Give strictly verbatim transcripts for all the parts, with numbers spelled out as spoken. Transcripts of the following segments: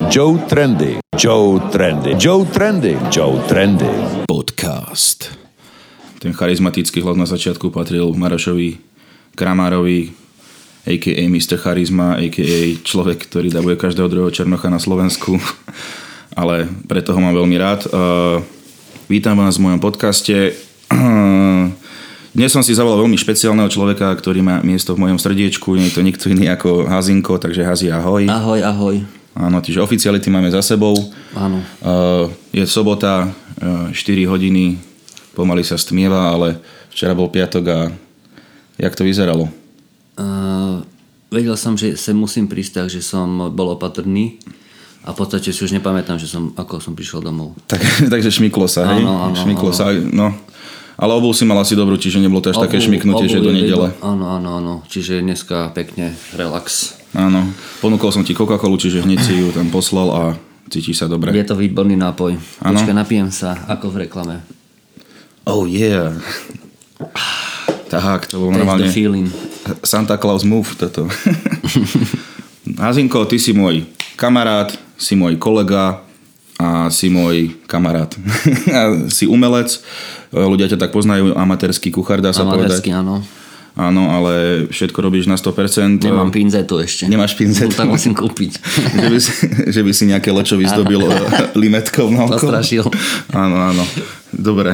Joe Trendy. Joe Trendy. Joe Trendy. Joe Trendy. Podcast. Ten charizmatický hlas na začiatku patril Marošovi Kramárovi, a ká a. mister Charizma, a ká a človek, ktorý dabuje každého druhého Černocha na Slovensku. Ale preto ho mám veľmi rád. Uh, vítam vás v mojom podcaste. Uh, dnes som si zavolal veľmi špeciálneho človeka, ktorý má miesto v mojom srdiečku. Nie je to nikto iný ako Hazinko, takže Hazi, ahoj. Ahoj, ahoj. Áno, čiže oficiality máme za sebou. Áno. Uh, je sobota, uh, štyri hodiny, pomaly sa stmieva, ale včera bol piatok a jak to vyzeralo? Uh, vedel som, že sem musím prísť, takže som bol opatrný. A v podstate si už nepamätám, že som, ako som prišiel domov. Tak, takže šmyklo sa, hej? Áno, áno, šmyklo áno. sa, no. Ale obul si mal asi dobrú, čiže nebolo to až obu, také šmyknutie, že do nedele. Áno, áno, áno. Čiže dneska pekne relax. Áno. Ponúkol som ti Coca-Colu, čiže hneď si ju tam poslal a cítiš sa dobre. Je to výborný nápoj. Áno. Počkaj, napijem sa, ako v reklame. Oh yeah. Tak, to bol Taste normálne the feeling. Santa Claus move toto. Hazinko, ty si môj kamarát, si môj kolega a si môj kamarát. A si umelec. Ľudia ťa tak poznajú, amatérsky kuchár, dá sa Amatérsky, povedať. áno. Áno, ale všetko robíš na sto percent. Nemám pinzetu ešte. Nemáš pinzetu? No, tak musím kúpiť. že, by si, že by si nejaké lečo vyzdobil limetkou na oko. Zastrašil. Áno, áno. Dobre.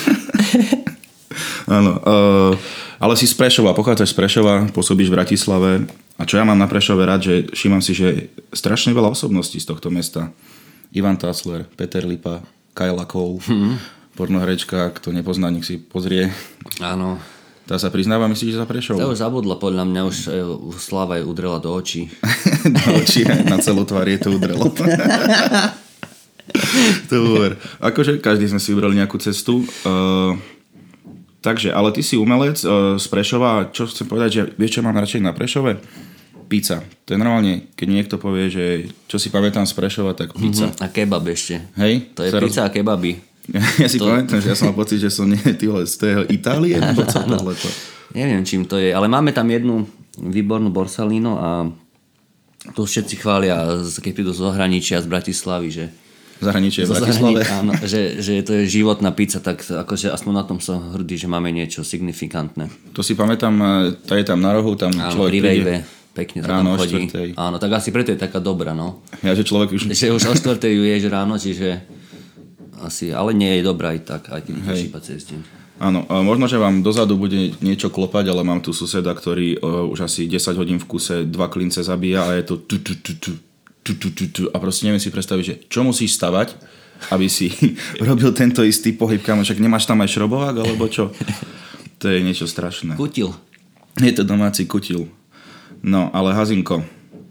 Áno. Uh, ale si z Prešova, pochádzaš z Prešova, pôsobíš v Bratislave. A čo ja mám na Prešove rád, že všímam si, že strašne veľa osobností z tohto mesta. Ivan Tasler, Peter Lipa, Kajla Cole, hmm. pornohrečka, kto nepozná, nech si pozrie. Áno. Tá sa priznáva, myslíš, že za Prešov? To už zabudla, podľa mňa už uh, Sláva jej udrela do očí. Do očí, na celú tvár je to udrelo. To uver. Akože každý sme si vybrali nejakú cestu. Uh, takže, ale ty si umelec uh, z Prešova. Čo chcem povedať, že vieš, čo mám radšej na Prešove? Pizza. To je normálne, keď niekto povie, že čo si pamätám z Prešova, tak pizza. Mm-hmm. A kebab ešte. Hej? To je pizza a kebaby. Ja si to... pamätám, že ja som mal pocit, že som nie tyhle, z toho Itálie, nebo co tohleto. Neviem, čím to je, ale máme tam jednu výbornú Borsalino a tu všetci chvália, keď prídu z zahraničia, z Bratislavy, že Zahraničie v Bratislave. Áno, že, že to je životná pizza, tak akože aspoň na tom som hrdý, že máme niečo signifikantné. To si pamätám, to je tam na rohu, tam áno, človek príde. Pekne to ráno tam chodí. štvrtej. Áno, tak asi preto je taká dobrá, no. Ja, že človek už... Že už o štvrtej ju ješ ráno, čiže asi, ale nie je dobrá aj tak, aj keď ideš iba cez deň. Áno, možno, že vám dozadu bude niečo klopať, ale mám tu suseda, ktorý uh, už asi desať hodín v kuse dva klince zabíja a je to tu, tu, tu, tu, tu, tu, tu, tu. A proste neviem si predstaviť, že čo musíš stavať, aby si robil tento istý pohyb, kamo, však nemáš tam aj šrobovák, alebo čo? To je niečo strašné. Kutil. Je to domáci kutil. No, ale Hazinko,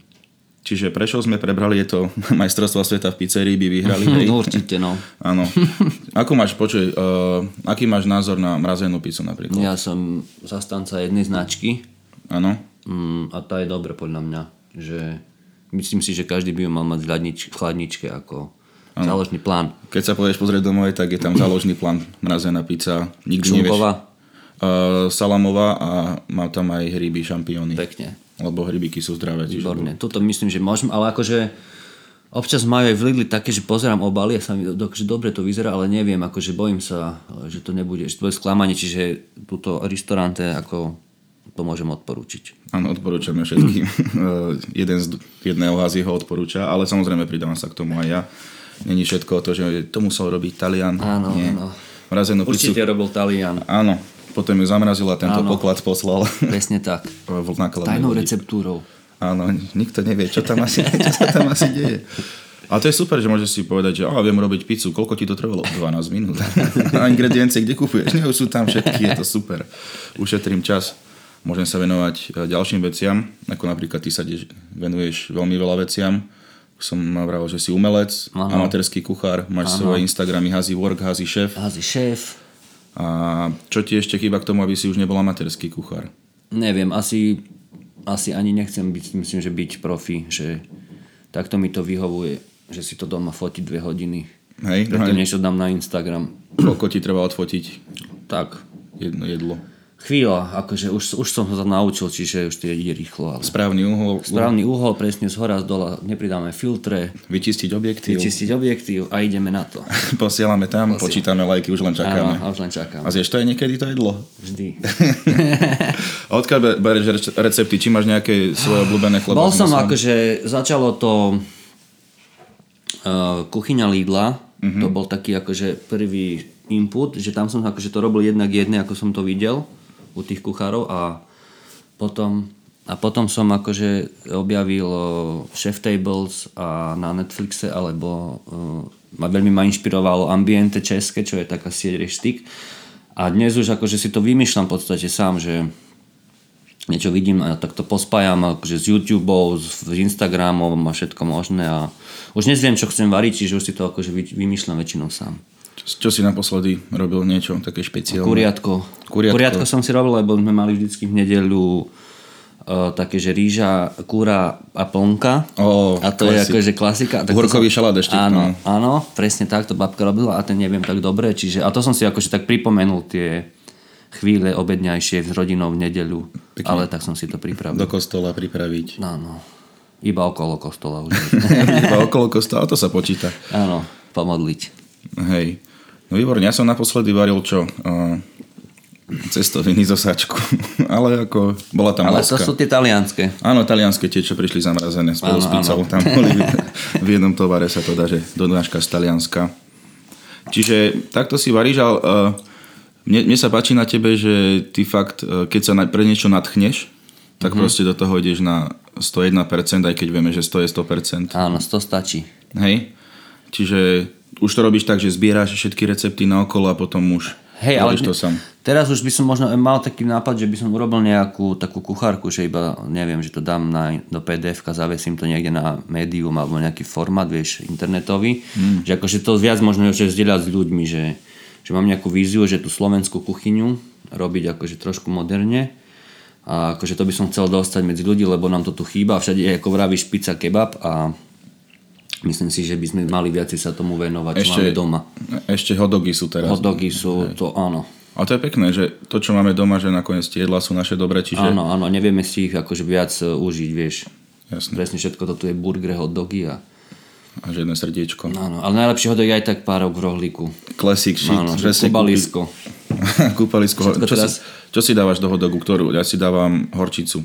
čiže Prešov sme prebrali, je to majstrovstvo sveta v pizzerii, by vyhrali, hej? No určite, no. Áno. Ako máš, počuj, uh, aký máš názor na mrazenú pizzu napríklad? Ja som zastanca jednej značky. Áno. Mm, a tá je dobrá podľa mňa, že myslím si, že každý by ju mal mať v chladnič- v chladničke ako ano. Záložný plán. Keď sa pôjdeš pozrieť do mojej, tak je tam záložný plán, mrazená pizza. Nikdy Šunková? Nevieš. Uh, salamová a má tam aj hryby, šampióny. Pekne. Lebo hrybiky sú zdravé. Výborne. Toto myslím, že môžem, ale akože občas majú aj v Lidli také, že pozerám obaly a sa mi, že dobre to vyzerá, ale neviem, akože bojím sa, že to nebude, že to bude sklamanie, čiže túto restaurante ako to môžem odporúčiť. Áno, odporúčame všetkým. Jeden z jedného Haziho odporúča, ale samozrejme pridávam sa k tomu aj ja. Není všetko to, že to musel robiť Talian. Áno, Nie. áno. Mrazenú pizzu. Určite robil Talian. Áno. Potom ju zamrazil a tento áno. poklad poslal. Presne tak. Tajnou receptúrou. Áno, nikto nevie, čo tam asi, čo sa tam asi deje. Ale to je super, že môžeš si povedať, že á, viem robiť pizzu. Koľko ti to trvalo? dvanásť minút. A ingrediencie, kde kúpuješ? Nie, už sú tam všetky, je to super. Ušetrím čas. Môžem sa venovať ďalším veciam, ako napríklad ty sa venuješ veľmi veľa veciam. Som vravel, že si umelec, aha. amatérsky kuchár, máš aha. svoje Instagramy Hazi Work, Hazi Chef. Hazi Chef. A čo ti ešte chýba k tomu, aby si už nebol amatérsky kuchár? Neviem, asi, asi ani nechcem byť, myslím, že byť profi, že takto mi to vyhovuje, že si to doma fotiť dve hodiny. Hej, preto niečo dám na Instagram. Koľko ti treba odfotiť? Tak. Jedno jedlo. Chvíľa, akože už, už som sa naučil, čiže už to ide rýchlo. Ale... Správny uhol. Správny uhol, presne z hora, z dola, nepridáme filtre. Vyčistiť objektív. Vyčistiť objektív a ideme na to. Posielame tam, Posiel. počítame lajky, už len čakáme. Áno, už len čakáme. A zješ to aj niekedy to jedlo? Vždy. A odkiaľ bereš recepty? Či máš nejaké svoje obľúbené chleba? Bol som akože, začalo to uh, kuchyňa Lidla, uh-huh. To bol taký akože prvý input, že tam som akože to robil jednak jedné, ako som to videl u tých kuchárov a potom, a potom som akože objavil Chef Tables a na Netflixe, alebo uh, ma veľmi ma inšpirovalo Ambiente české, čo je taká sieť reštik. A dnes už akože si to vymýšľam v podstate sám, že niečo vidím a tak to pospájam akože z YouTubeov, z Instagramov a všetko možné a už dnes viem, čo chcem variť, čiže už si to akože vymýšľam väčšinou sám. Čo si naposledy robil niečo také špeciálne? Kuriatko. Kuriatko. Kuriatko som si robil, lebo sme mali vždycky v nedeľu uh, také, že rýža, kúra a plnka. Oh, a to klasik. Je akože klasika. Uhorkový šalát ešte. Áno, no. áno, presne tak, to babka robila a ten neviem tak dobre. Čiže, a to som si akože tak pripomenul tie chvíle obedňajšie s rodinou v nedeľu. Pekne. Ale tak som si to pripravil. Do kostola pripraviť. Áno. Iba okolo kostola už. Iba okolo kostola, to sa počíta. Áno, pomodliť. Hej. No výborne, ja som naposledy varil čo? Uh, cestoviny zo sačku. Ale ako bola tam Ale láska. to sú tie talianske. Áno, talianske tie, čo prišli zamrazené spolu s pizzou. Tam boli v jednom tovare sa to dá, že donáška z Talianska. Čiže takto si varíš, ale uh, mne, mne sa páči na tebe, že ty fakt, uh, keď sa na, pre niečo nadchneš, tak mm-hmm. proste do toho ideš na sto jeden percent, aj keď vieme, že sto je sto percent. Áno, sto stačí. Hej? Čiže už to robíš tak, že zbieráš všetky recepty naokolo a potom už Hej, robíš ale to sám. Teraz už by som možno mal taký nápad, že by som urobil nejakú takú kuchárku, že iba, neviem, že to dám na, do pé dé efka, zavesím to niekde na médium alebo nejaký formát, vieš, internetový. Mm. Že akože to viac možno že zdieľať s ľuďmi, že, že mám nejakú víziu, že tú slovenskú kuchyňu robiť akože trošku moderne. A akože to by som chcel dostať medzi ľudí, lebo nám to tu chýba. Všade je, ako vravíš, pizza, kebab a myslím si, že by sme mali viac sa tomu venovať, čo ešte, máme doma. Ešte hotdogy sú teraz. Hotdogy sú, hej. To áno. A to je pekné, že to, čo máme doma, že nakoniec tie jedlá sú naše dobré, čiže... Áno, áno, nevieme si ich akože viac užiť, vieš. Jasne. Presne všetko toto je burger, hotdogy a... A že jedno srdiečko. Áno, ale najlepší hotdog je aj tak párok v rohlíku. Classic shit. Áno, kúpalisko. Kúpalisko. Čo, teraz... si, čo si dávaš do hotdogu? Ktorú? Ja si dávam horčicu.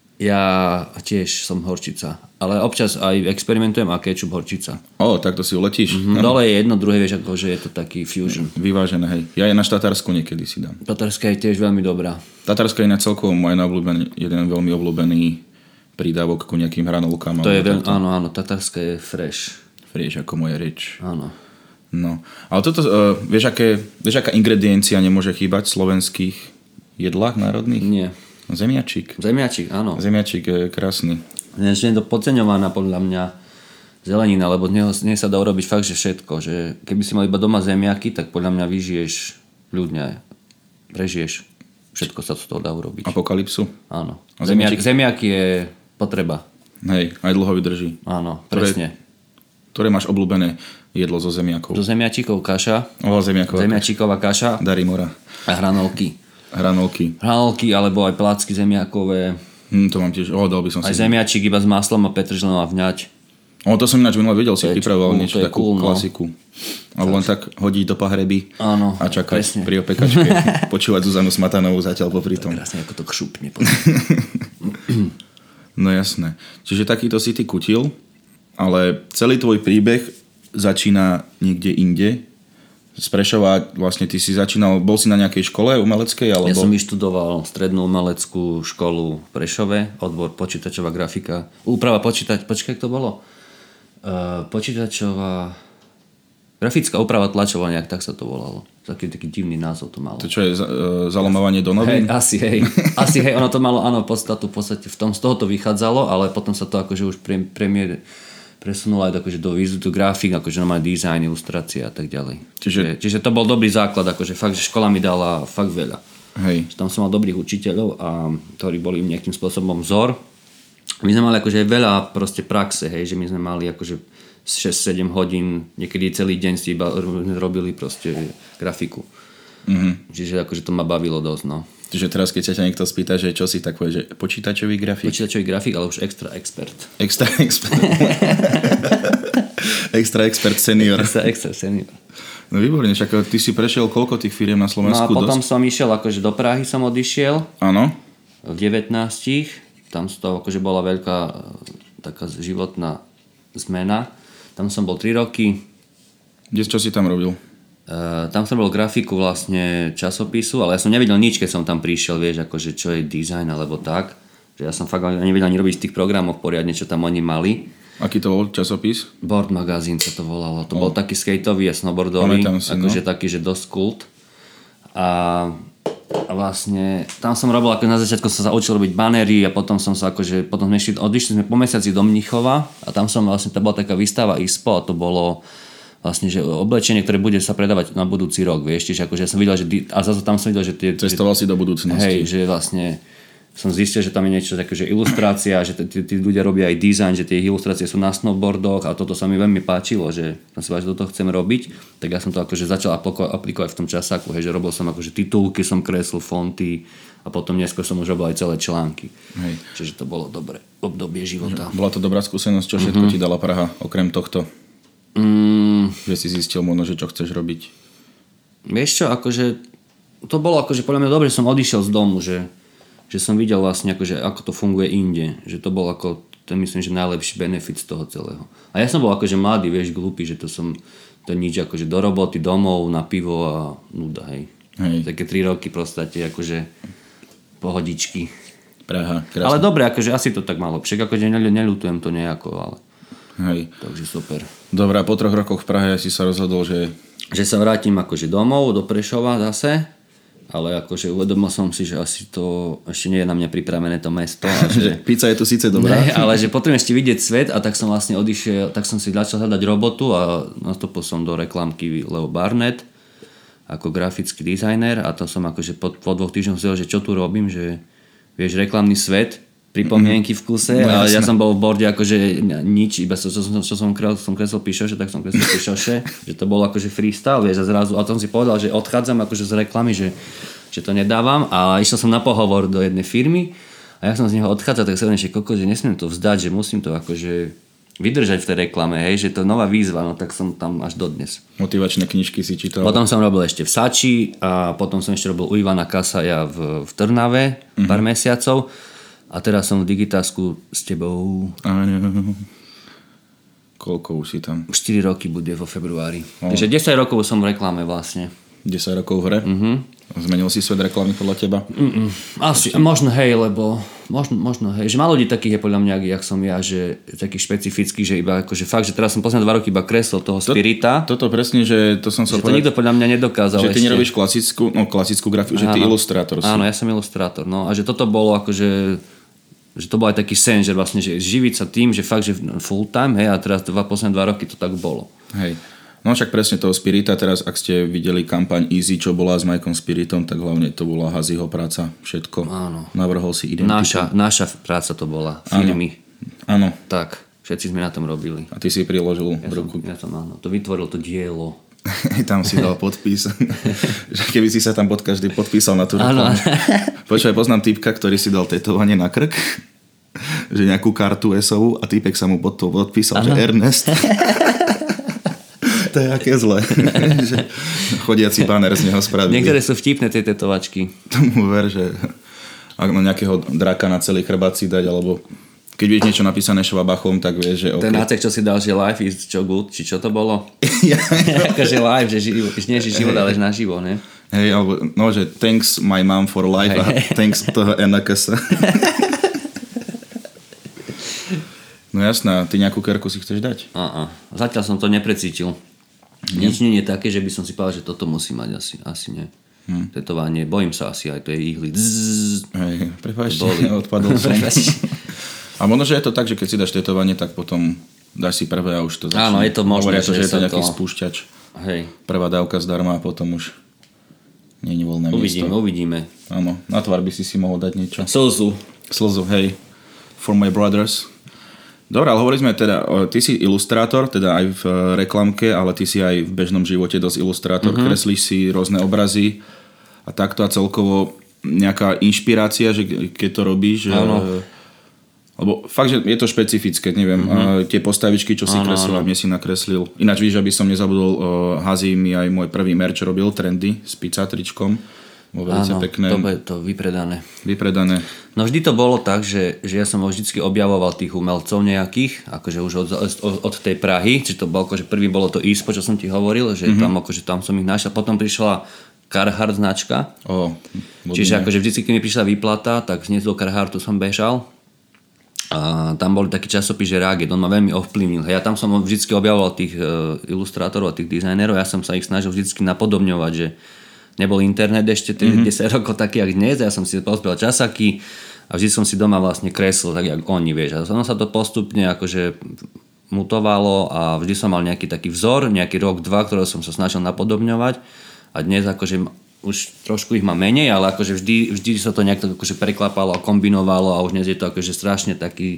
Ja tiež som horčica, ale občas aj experimentujem a kečup horčica. Ó, tak to si uletíš. Mm-hmm. Dole je jedno, druhé, vieš, ako, že je to taký fusion. Vyvážené, hej. Ja aj na Tatarsku niekedy si dám. Tatarská je tiež veľmi dobrá. Tatarská je na celkovo môj najobľúbený, jeden veľmi obľúbený prídavok ku nejakým hranolkám. To je veľ, áno, áno, tatarská je fresh. Fresh ako moja reč. Áno. No, ale toto, uh, vieš, aké, vieš, aká ingrediencia nemôže chýbať v slovenských jedlách národných? Nie. Zemiačik. Zemiačik, áno. Zemiačik je krásny. Nie je to podceňovaná podľa mňa zelenina, lebo z neho, z neho sa dá urobiť fakt, že všetko. Že keby si mal iba doma zemiaky, tak podľa mňa vyžiješ ľudne, prežiješ. Všetko sa z toho dá urobiť. Apokalypsu? Áno. Zemiak, zemiak je potreba. Hej, aj dlho vydrží. Áno, presne. Ktoré, ktoré máš obľúbené jedlo zo zemiakov? Zo zemiačikov kaša. O, zemiaková Zemiačiková kaša. Darimora. A hranolky. Hranolky. Hranolky, alebo aj plácky zemiakové. Hm, to mám tiež, o, dal by som aj si. Aj zemiačik iba s maslom a petržlenom a vňať. O, to som ináč minulé videl, si pripravoval niečo takú cool, klasiku. No. Alebo len tak hodiť do pahreby. Áno, a čakať presne. Pri opekačke. Počúvať Zuzanu Smatanovú zatiaľ popri tom. Krásne, ako to kšupne. No jasné. Čiže takýto si ty kutil, ale celý tvoj príbeh začína niekde inde. Z Prešova vlastne ty si začínal, bol si na nejakej škole umeleckej? Alebo... Ja som vyštudoval strednú umeleckú školu v Prešove, odbor počítačová grafika. Úprava počítať, počkaj, jak to bolo? Uh, počítačová... Grafická úprava tlačovania, nejak tak sa to volalo. Taký, taký divný názov to malo. To čo je, uh, zalomovanie do novín? Hej, asi, hej. Asi, hej, ono to malo, áno, podstatu, v podstate v tom, z toho to vychádzalo, ale potom sa to akože už pre, premiér presunula aj akože do výzvu, do grafik, akože normálne dizajn, ilustrácie a tak ďalej. Čiže... Čiže to bol dobrý základ, akože fakt, že škola mi dala fakt veľa. Hej. Tam som mal dobrých učiteľov, a, ktorí boli nejakým spôsobom vzor. My sme mali akože veľa proste praxe, hej, že my sme mali akože šesť sedem hodín, niekedy celý deň si iba robili proste grafiku. Mm-hmm. Čiže akože to ma bavilo dosť, no. Že teraz, keď sa ťa niekto spýta, že čo si, tak povie, že počítačový grafik? Počítačový grafik, ale už extra expert. Extra expert. Extra expert senior. Extra expert senior. No výborne, však ty si prešiel koľko tých firiem na Slovensku? No a potom dosť? som išiel, akože do Prahy som odišiel. Áno. V devätnástich. Tam to akože bola veľká taká životná zmena. Tam som bol tri roky. Kde, čo si tam robil? Uh, tam som bol grafiku vlastne časopisu, ale ja som nevedel nič, keď som tam prišiel, vieš, akože čo je dizajn alebo tak. Že ja som fakt nevedel ani robiť v tých programoch poriadne, čo tam oni mali. Aký to bol časopis? Board magazín sa to volalo. To oh. bol taký skateový a snowboardový, si, akože no. taký, že dosť kult. A, a vlastne tam som robil, ako na začiatku som sa učil robiť banery a potom som sa akože, potom sme išli, odišli sme po mesiaci do Mníchova a tam som vlastne, to bola taká výstava ISPO a to bolo vlastne, že oblečenie, ktoré bude sa predávať na budúci rok, vieš, čiže akože ja som videl, že a zase tam som videl, že tie... Cestoval že, si do budúcnosti. Hej, že vlastne som zistil, že tam je niečo také, že ilustrácia, že tí, tí ľudia robia aj dizajn, že tie ilustrácie sú na snowboardoch a toto sa mi veľmi páčilo, že som si povedal, že toto chcem robiť, tak ja som to akože začal aplikovať v tom časáku, hej, že robil som akože titulky, som kreslil fonty a potom neskôr som už robil aj celé články. Hej. Čiže to bolo dobré obdobie života. Bola to dobrá skúsenosť, čo všetko mm-hmm. ti dala Praha, okrem tohto? Mm. Že si zistil možno, že čo chceš robiť? Vieš čo, akože to bolo akože podľa mňa dobre, že som odišiel z domu, že, že som videl vlastne akože ako to funguje inde, že to bol ako, to myslím, že najlepší benefit z toho celého. A ja som bol akože mladý, vieš, glúpy, že to som to nič akože do roboty, domov, na pivo a nuda, hej. Hej. Také tri roky prostate, akože pohodičky. Praha, krásne. Ale dobre, akože asi to tak malo. Však akože neľutujem to nejako, ale... Hej. Takže super. Dobre, a po troch rokoch v Prahe si sa rozhodol, že... Že sa vrátim akože domov, do Prešova zase, ale akože uvedomil som si, že asi to ešte nie je na mňa pripravené to mesto. A že... Pizza je tu síce dobrá. Ne, ale že potrebujem ešte vidieť svet a tak som vlastne odišiel, tak som si začal hľadať robotu a nastúpil som do reklamky Leo Barnett ako grafický dizajner a to som akože po, po dvoch týždňoch zvedel, že čo tu robím, že vieš, reklamný svet, pripomienky v kuse, no, a ja som bol v borde akože nič, iba čo, čo, čo som, kresl, som kresol píšoše, tak som kresol píšoše, že to bolo akože freestyle, vieš, a zrazu, a tom si povedal, že odchádzam akože z reklamy, že, že to nedávam a išiel som na pohovor do jednej firmy a ja som z neho odchádzal, tak sa hovorím, že koko, že nesmiem to vzdať, že musím to akože vydržať v tej reklame, hej, že to je nová výzva, no tak som tam až dodnes. Motivačné knižky si čítal? Potom som robil ešte v Sači a potom som ešte robil u Ivana Kasaja v, v Trnave uh-huh. pár mesiacov. A teraz som v Digitásku s tebou. Áno. Koľko už si tam? štyri roky bude vo februári. Oh. Takže desať rokov som v reklame vlastne. desať rokov v hre? Uh-huh. Zmenil si svet reklamy podľa teba? Uh-uh. Asi, možno hej, lebo možno, možno hej, že malo ľudí takých je podľa mňa, jak som ja, že takých špecifických, že iba akože fakt, že teraz som posledné dva roky iba kreslil toho to, Spirita. Toto presne, že to som sa povedať. Že to nikto podľa mňa nedokázal že ty ešte. nerobíš klasickú, no klasickú grafiku, že ty ilustrátor si. Áno, ja som ilustrátor, no a že toto bolo akože že to bol aj taký sen, že vlastne že živiť sa tým, že fakt, že full time, hej, a teraz dva, posledné dva roky to tak bolo. Hej. No však presne toho Spirita, teraz ak ste videli kampaň Easy, čo bola s Mikeom Spiritom, tak hlavne to bola Haziho práca, všetko. Áno. Navrhol si identitu. Naša, naša práca to bola, firmy. Áno. Tak, všetci sme na tom robili. A ty si priložil ja ruku. Som, ja som, áno, to vytvoril to dielo. Tam si dal podpis. Keby si sa tam pod každý podpísal na tú reklamu. Počúvaj, poznám týpka, ktorý si dal tetovanie na krk, že nejakú kartu esovú a týpek sa mu pod to podpísal, ano. Že Ernest. To je aké zlé. Chodiaci banner z neho spravili. Niektoré sú vtipné tie tetovačky. Tomu ver, že ak na nejakého draka na celý chrbát si dať, alebo keď vieš niečo napísané švabachom, tak vieš, že okay. Ten nácek, čo si dal, že life is čo good, či čo to bolo? Akože life, že ži, nie že život, ale že naživo, ne? Hej, alebo no, že thanks my mom for life a thanks toho en ká es. No jasná, ty nejakú kerku si chceš dať? Á, zatiaľ som to neprecítil. Nič nie je také, že by som si povedal, že toto musí mať asi, asi nie. Hmm. Tetovanie, bojím sa asi aj to je ihly. Hej, prepáčte, odpadol som. A možno, že je to tak, že keď si dáš tetovanie, tak potom dáš si prvé a už to začne. Áno, je to možné, to, že, že je to nejaký to... spúšťač. Hej. Prvá dávka zdarma a potom už nie je voľné uvidíme, miesto. Uvidíme, uvidíme. Áno, na tvár by si si mohol dať niečo. Slzu. Slzu, hej. For my brothers. Dobre, ale hovorili sme teda, ty si ilustrátor, teda aj v reklamke, ale ty si aj v bežnom živote dosť ilustrátor. Uh-huh. Kreslíš si rôzne obrazy a takto a celkovo nejaká inšpirácia, že keď to robíš, že... Lebo fakt, že je to špecifické, neviem, mm-hmm. tie postavičky, čo si ano, kreslil, a mne si nakreslil. Ináč víš, aby som nezabudol, uh, Hazi mi aj môj prvý merch robil, Trendy, s pizzatričkom. Bolo veľmi pekné. To je to vypredané. Vypredané. No vždy to bolo tak, že, že ja som vždy objavoval tých umelcov nejakých, akože už od, od, od tej Prahy, či to bolo, akože prvý bolo to Ispo, čo som ti hovoril, že mm-hmm. tam, akože tam som ich našiel. Potom prišla Carhartt značka. Oh, Čiže akože vždy, keď mi prišla výplata, tak hneď do Carharttu som bežal. A tam bol taký časopis, že Ráget, on ma veľmi ovplyvnil. Ja tam som vždy objavoval tých uh, ilustrátorov a tých dizajnerov, ja som sa ich snažil vždy napodomňovať, že nebol internet ešte mm-hmm. desať rokov taký, jak dnes, ja som si pozbieral časaky a vždy som si doma vlastne kreslil, tak jak oni, vieš. A ono sa to postupne akože mutovalo a vždy som mal nejaký taký vzor, nejaký rok, dva, ktorého som sa snažil napodobňovať a dnes akože už trošku ich má menej, ale akože vždy, vždy sa to nejak akože preklapalo a kombinovalo a už dnes je to akože strašne taký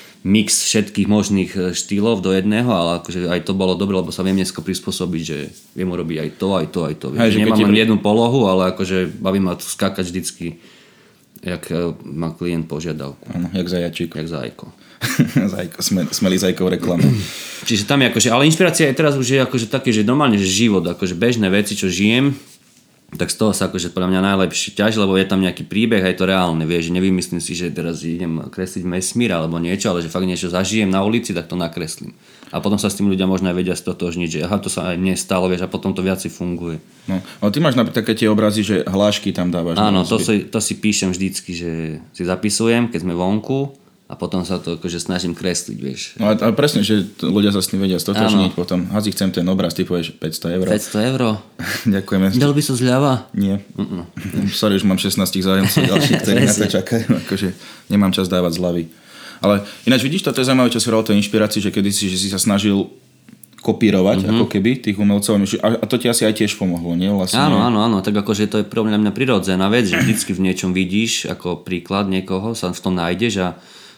mix všetkých možných štýlov do jedného, ale akože aj to bolo dobre, lebo sa viem dneska prispôsobiť, že viem urobiť aj to, aj to, aj to. Hej, nemám len jednu polohu, ale akože baví ma to skákať vždycky, jak má klient požiadavku. Áno, jak zajačík. Jak zajko. Zajko, sme, smelý zajkov reklama. Čiže tam je akože, ale inšpirácia je teraz už je akože také, že normálne, že život, akože bežné veci, čo žijem, tak z toho sa akože podľa mňa najlepšie ťaží, lebo je tam nejaký príbeh, aj to reálne, vieš, že nevymyslím si, že teraz idem kresliť vesmír alebo niečo, ale že fakt niečo zažijem na ulici, tak to nakreslím. A potom sa s tým ľudia možno aj vedia stotožniť, že aha, to sa aj mne stalo, vieš, a potom to viacej funguje. No, ale ty máš napríklad také tie obrazy, že hlášky tam dávaš. Áno, to si, to si píšem vždycky, že si zapisujem, keď sme vonku, a potom sa to akože snažím kresliť, vieš. No a presne, že ľudia sa s tým vedia stotožniť potom. Hazi, chcem ten obraz, ty povieš päťsto eur. päťsto eur? Ďakujeme. Dal by som zľava? Nie. Uh-uh. Sorry, už mám šestnásť zájomcov ďalších, ktorí na to čakajú. Akože nemám čas dávať zľavy. Ale ináč vidíš, toto je zaujímavé, čo si hovoril o tej inšpirácii, že kedysi, že si sa snažil kopírovať, mm-hmm. ako keby, tých umelcov. A to ti asi aj tiež pomohlo, nie? Vlastne. Áno, áno, áno. Tak akože to je pre mňa prirodzená vec, že vždycky v niečom vidíš ako príklad niekoho, sa v tom nájdeš a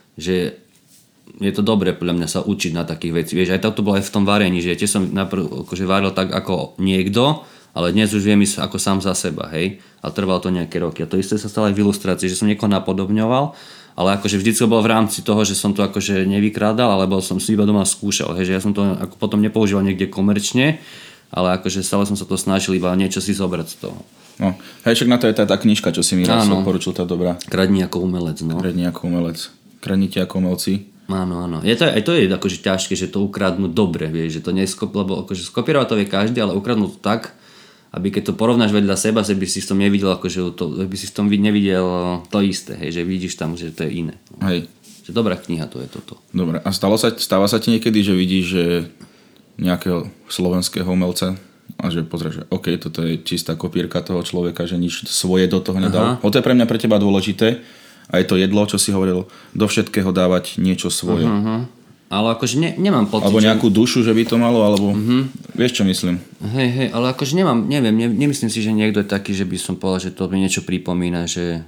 že je to dobré podľa mňa sa učiť na takých vecí. Vieš, aj to bolo aj v tom varení, že tiež som najprv akože varil tak ako niekto, ale dnes už viem ísť ako sám za seba, hej. Ale trvalo to nejaké roky. A to isté sa stalo aj v ilustrácii, že som niekoho napodobňoval, ale akože vždy to bolo v rámci toho, že som to akože nevykrádal, alebo som si iba doma skúšal, hej, že ja som to ako potom nepoužíval niekde komerčne, ale akože stále som sa to snažil iba niečo si zobrať z toho. No, hej, však na to je tá, tá knižka, čo si mi raz odporučil, tá dobrá. Kradni ako umelec, no. Kradni ako umelec. Kradnite ako umelci. Áno, áno. Je to, aj to je akože ťažké, že to ukradnú dobre, vieš, že to neskop, lebo akože skopírovať to vie každý, ale ukradnú to tak, aby keď to porovnáš vedľa seba, že by si v tom nevidel, akože to, by si v tom nevidel to isté, hej, že vidíš tam, že to je iné. Hej. Že dobrá kniha to je toto. Dobre, a stalo sa, stáva sa ti niekedy, že vidíš, že nejakého slovenského umelca a že pozrieš, že OK, toto je čistá kopírka toho človeka, že nič svoje do toho nedal. To je pre mňa pre teba dôležité. A je to jedlo, čo si hovoril, do všetkého dávať niečo svoje. Uh-huh. Ale akože ne, nemám pocit, alebo nejakú že... dušu, že by to malo, alebo uh-huh. vieš, čo myslím. Hej, hej, ale akože nemám, neviem, ne, nemyslím si, že niekto je taký, že by som povedal, že to mi niečo pripomína, že...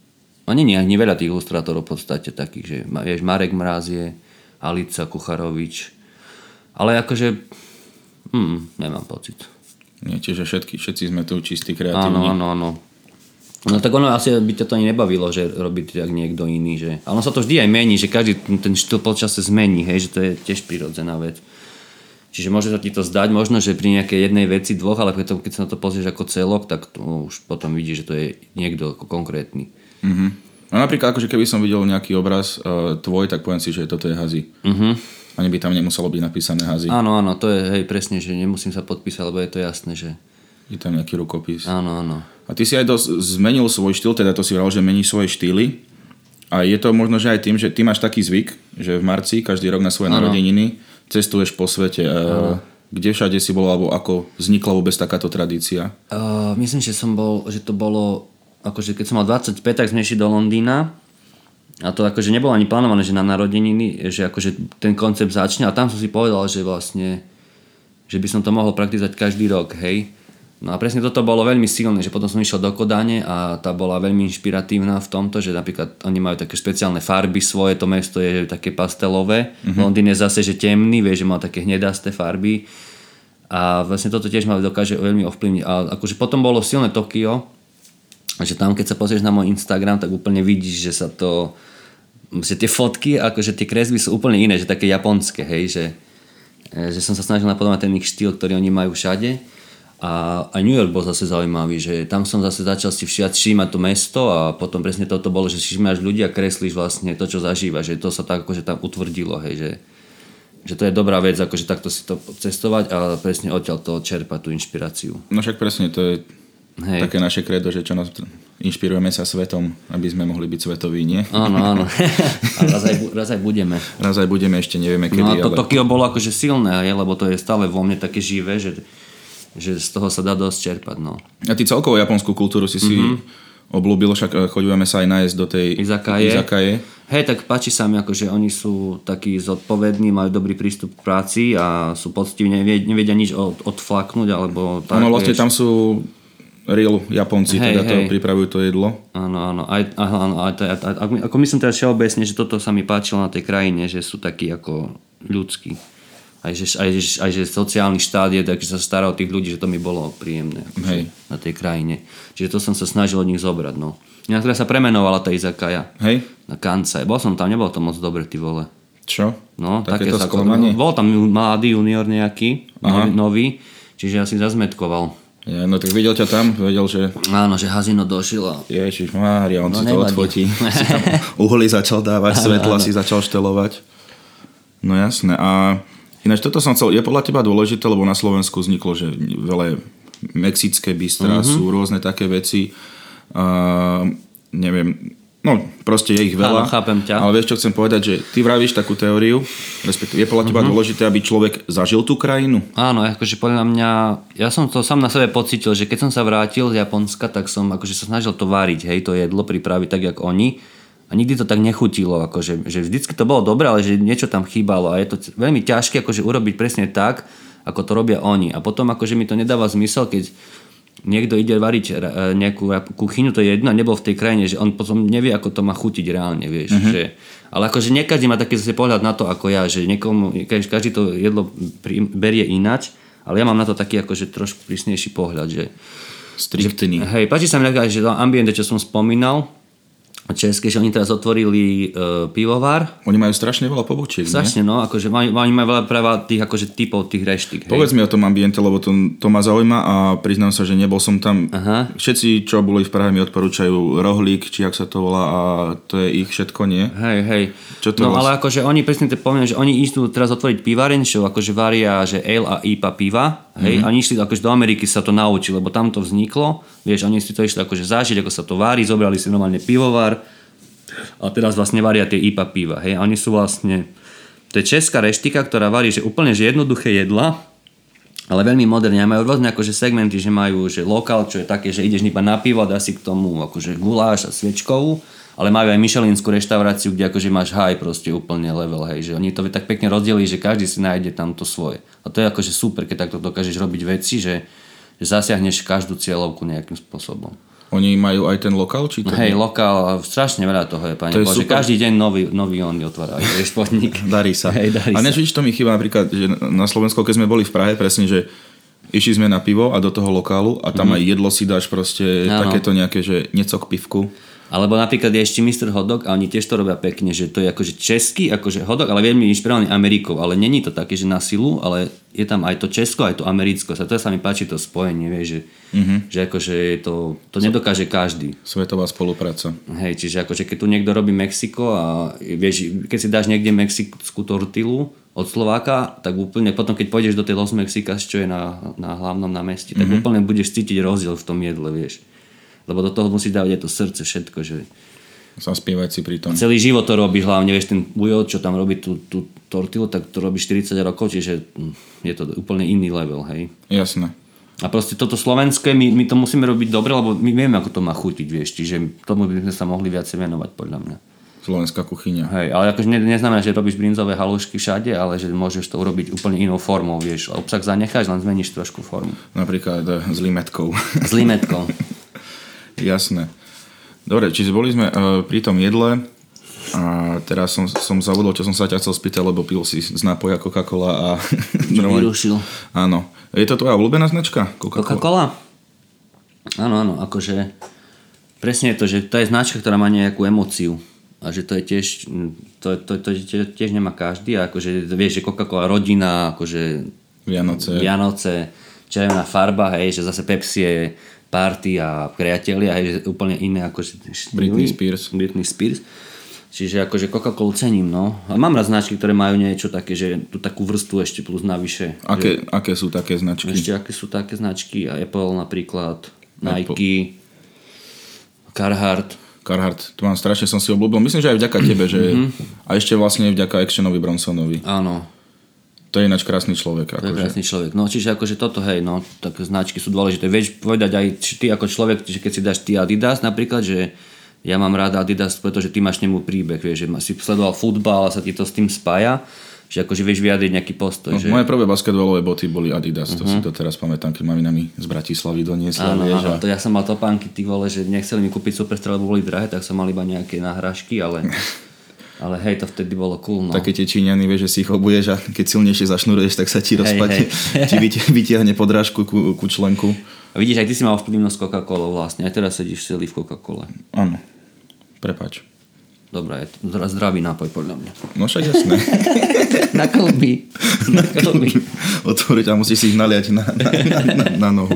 No nie, nie, nie veľa tých ilustrátorov v podstate takých, že vieš, Marek Mrázie, Alica Kucharovič, ale akože hm, nemám pocit. Nie, čiže všetky, všetci sme tu čistí, kreatívni. Áno, áno, áno. No tak ono asi by ťa to ani nebavilo, že robiť tak niekto iný, že... Ale ono sa to vždy aj mení, že každý ten štýl počase zmení, hej, že to je tiež prirodzená vec. Čiže môže sa ti to zdať možno, že pri nejakej jednej veci dvoch, ale keď, keď sa na to pozrieš ako celok, tak to už potom vidíš, že to je niekto ako konkrétny. Mm-hmm. No napríklad, akože keby som videl nejaký obraz uh, tvoj, tak poviem si, že toto je Hazi. Mm-hmm. Ani by tam nemuselo byť napísané Hazi. Áno, áno, to je hej, presne, že nemusím sa podpísať, lebo je to jasné, že... Je tam nejaký rukopis. Áno, áno. A ty si aj dosť zmenil svoj štýl, teda to si vral, že meníš svoje štýly. A je to možno, že aj tým, že ty máš taký zvyk, že v marci, každý rok na svoje narodeniny, cestuješ po svete. Áno. Kde všade si bol, alebo ako vznikla vôbec takáto tradícia? Uh, myslím, že som bol, že to bolo, akože keď som mal dvadsaťpäť, tak sme išli do Londýna. A to akože nebolo ani plánované, že na narodeniny, že akože ten koncept začne. A tam som si povedal, že vlastne, že by som to mohol praktizovať každý rok, hej. No a presne toto bolo veľmi silné, že potom som išiel do Kodane a tá bola veľmi inšpiratívna v tomto, že napríklad oni majú také špeciálne farby svoje, to mesto je také pastelové, mm-hmm. Londýn je zase, že temný, vieš, že má také hnedasté farby a vlastne toto tiež ma dokáže veľmi ovplyvniť. A akože potom bolo silné Tokio, A že tam, keď sa pozrieš na môj Instagram, tak úplne vidíš, že sa to... Že tie fotky, akože tie kresby sú úplne iné, že také japonské, hej, že, že som sa snažil napodobať ten ich štýl, ktorý oni majú všade. A aj New York bol zase zaujímavý, že tam som zase začal si všímať, všímať to mesto a potom presne toto bolo, že si všímaš ľudí a kreslíš vlastne to, čo zažívaš, že to sa tak akože tam utvrdilo, hej, že, že to je dobrá vec, akože takto si to cestovať a presne odtiaľ to čerpať tú inšpiráciu. No však presne, to je hej. Také naše kredo, že čo nás inšpirujeme sa svetom, aby sme mohli byť svetoví, nie? Áno, áno. A raz aj, raz aj budeme. Raz aj budeme, ešte nevieme kedy. No a to ale... Tokio bolo akože silné, je, lebo to je stále vo mne také živé, že že z toho sa dá dosť čerpať, no. A ty celkovo japonskú kultúru si si mm-hmm. obľúbil, však chodíme sa aj nájsť do tej izakaje. izakaje. Hej, tak páči sa mi, akože oni sú takí zodpovední, majú dobrý prístup k práci a sú poctiví, nevedia, nevedia nič od, odflaknúť, alebo tak. Áno, vlastne tam sú real Japonci, hej, teda to pripravujú to jedlo. Áno, áno. Aj, áno aj, aj, aj, aj, ako myslím teraz všeobecne, že toto sa mi páčilo na tej krajine, že sú takí ako ľudskí. Aj že, aj, že, aj že sociálny štát je, takže sa stará o tých ľudí, že to mi bolo príjemné akože, na tej krajine. Čiže to som sa snažil od nich zobrať. No. Inak teda sa premenovala tá izakaja. Hej? Na Kansai. Bol som tam, nebol to moc dobre, ty vole. Čo? No, také to sa, sklamanie? Bol tam mladý junior nejaký, nový, nový, čiže asi zazmetkoval. Ja, no tak videl ťa tam, vedel, že... Áno, že Hazino došiel a... Ježišmária, on no, si to odfotí. Si tam uhly začal dávať, svetla si začal štelovať. No jasné. A ináč toto som chcel, je podľa teba dôležité, lebo na Slovensku vzniklo, že veľa mexické bistrá, uh-huh. sú rôzne také veci. Uh, neviem, no proste je ich veľa. Áno, chápem ťa. Ale vieš, čo chcem povedať, že ty vravíš takú teóriu, respektíve je podľa teba uh-huh. dôležité, aby človek zažil tú krajinu? Áno, akože podľa mňa, ja som to sám na sebe pocítil, že keď som sa vrátil z Japonska, tak som akože sa snažil to váriť, hej, to jedlo pripraviť tak, jak oni. A nikdy to tak nechutilo, akože, že vždycky to bolo dobré, ale že niečo tam chýbalo a je to veľmi ťažké akože urobiť presne tak, ako to robia oni. A potom akože mi to nedáva zmysel, keď niekto ide variť nejakú kuchyňu, to je jedno, a nebol v tej krajine, že on potom nevie, ako to má chutiť reálne, vieš. Uh-huh. Že, ale akože nie každý má taký zase pohľad na to, ako ja, že niekomu, každý to jedlo berie ináč, ale ja mám na to taký akože trošku prísnejší pohľad, že... Striktný. Hej, páči sa mi tak, že to ambiente, čo som spomínal, české, že oni teraz otvorili e, pivovar. Oni majú strašne veľa pobočiek, strašne, nie? no, akože majú, oni majú veľa práva tých akože typov tých reštík. Povedz mi o tom ambiente, lebo to, to ma zaujíma a priznám sa, že nebol som tam. Aha. Všetci, čo boli v Prahe, mi odporúčajú rohlík, či jak sa to volá, a to je ich všetko, nie? Hej, hej. Čo to no vlastne? Ale akože oni presne to poviem, že oni idú teraz otvoriť pivareň, čo akože varia, že ale a í pé á piva. Hej, mm-hmm. a oni išli akože do Ameriky sa to naučili, lebo tam to vzniklo. Vieš, oni si to išli akože zažiť, ako sa to varí, zobrali si normálne pivovar. A teraz vlastne varia tie í pé á piva. Hej? A oni sú vlastne... To je česká reštika, ktorá varí že úplne že jednoduché jedla, ale veľmi moderne. A majú rôzne akože segmenty, že majú že lokál, čo je také, že ideš iba na pivo a dá si k tomu akože guláš a sviečkovú, ale majú aj michelinskú reštauráciu, kde akože máš high proste úplne level. Hej? Že oni to tak pekne rozdelili, že každý si nájde tam to svoje. A to je akože super, keď takto dokážeš robiť veci, že, že zasiahneš každú cieľovku nejakým spôsobom. Oni majú aj ten lokál? Či to Hej, lokál, strašne veľa toho je, pani to je Bože. Každý deň nový, nový on otvárajú, je športník. Darí sa. Hej, darí a než vidíš, to mi chýba napríklad, že na Slovensku, keď sme boli v Prahe, presne, že išli sme na pivo a do toho lokálu a tam mm. aj jedlo si dáš proste, ano. Takéto nejaké, že necok pivku. Alebo napríklad je ešte mister Hotdog a oni tiež to robia pekne, že to je akože český, akože hotdog, ale veľmi inšpirovaný Amerikou, ale není to také, že na silu, ale je tam aj to Česko, aj to Americko. Sa to sa mi páči to spojenie, vieš, že, mm-hmm. že akože to, to nedokáže každý. Svetová spolupráca. Hej, čiže akože keď tu niekto robí Mexiko a vieš, keď si dáš niekde mexickú tortilu od Slováka, tak úplne potom, keď pôjdeš do tej Los Mexicas, čo je na, na hlavnom námestí, tak mm-hmm. úplne budeš cítiť rozdiel v tom jedle, vieš. Lebo do toho musíš dávať aj to srdce, všetko, že... Zaspievať si pri tom. Celý život to robíš, hlavne, vieš, ten ujo, čo tam robí tú, tú tortilu, tak to robí štyridsať rokov, čiže je to úplne iný level, hej. Jasné. A proste toto slovenské, my, my to musíme robiť dobre, lebo my vieme, ako to má chutiť, vieš, čiže tomu by sme sa mohli viacej venovať, podľa mňa. Slovenská kuchyňa. Hej, ale akože ne, neznamená, že robíš brinzové halušky všade, ale že môžeš to urobiť úplne inou formou, vieš. Obsah zanecháš, len zmeníš trošku formu. Napríklad s limetkou. S limetkou. Jasné. Dobre, čiže boli sme uh, pri tom jedle a teraz som, som zabudol, čo som sa ťa chcel spýtať, lebo pil si z nápoja Coca-Cola a... Vyrušil. Áno. Je to tvoja obľúbená značka? Coca-Cola? Coca-Cola? Áno, áno, akože... Presne je to, že to je značka, ktorá má nejakú emóciu. A že to je tiež, to, to, to, to tiež nemá každý. A akože vieš, že Coca-Cola rodina, akože Vianoce. Vianoce, červená farba, hej, že zase Pepsi je party a priatelia, hej, že úplne iné ako Britney Spears. Britney Spears. Čiže akože Coca-Colu cením, no. A mám rád značky, ktoré majú niečo také, že tú takú vrstvu ešte plus navyše. Aké, že, aké sú také značky? Ešte aké sú také značky? Apple napríklad, Nike, Carhartt. Carhartt, to mám strašne, som si obľúbil. Myslím, že aj vďaka tebe, že mm-hmm. a ešte vlastne vďaka Actionovi Bronsonovi. Áno. To je ináč krásny človek. To je krásny človek. No čiže akože toto, hej, no, tak značky sú dôležité. Vieš povedať aj ty ako človek, že keď si dáš ty Adidas napríklad, že ja mám rád Adidas, pretože ty máš nemu príbeh, vieš, že si sledoval futbal a sa ti to s tým spája, že akože vieš vyjadriť nejaký postoj. No, že... Moje prvé basketbalové boty boli Adidas, to uh-huh. si to teraz pamätám, keď maminami z Bratislavy doniesla. Áno, vieš, áno, a... to ja som mal topánky, ty vole, že nechceli mi kúpiť Superstar, lebo boli drahé, tak som mal iba nejaké náhražky, ale... Ale hej, to vtedy bolo cool, no. Také tie Číňany, vieš, že si ich obuješ a keď silnejšie zašnuruješ, tak sa ti rozpadne, ti vytiahne podrážku ku, ku členku. A vidíš, aj ty si mal vplyvnosť s Coca-Colou vlastne, aj teraz sedíš celý v Coca-Cole. Áno, prepáč. Dobrá, je to zdravý nápoj podľa mňa. No však jasné. Na kolby. Na kolby. Otvoriť a musíš si ich naliať na, na, na, na nohu.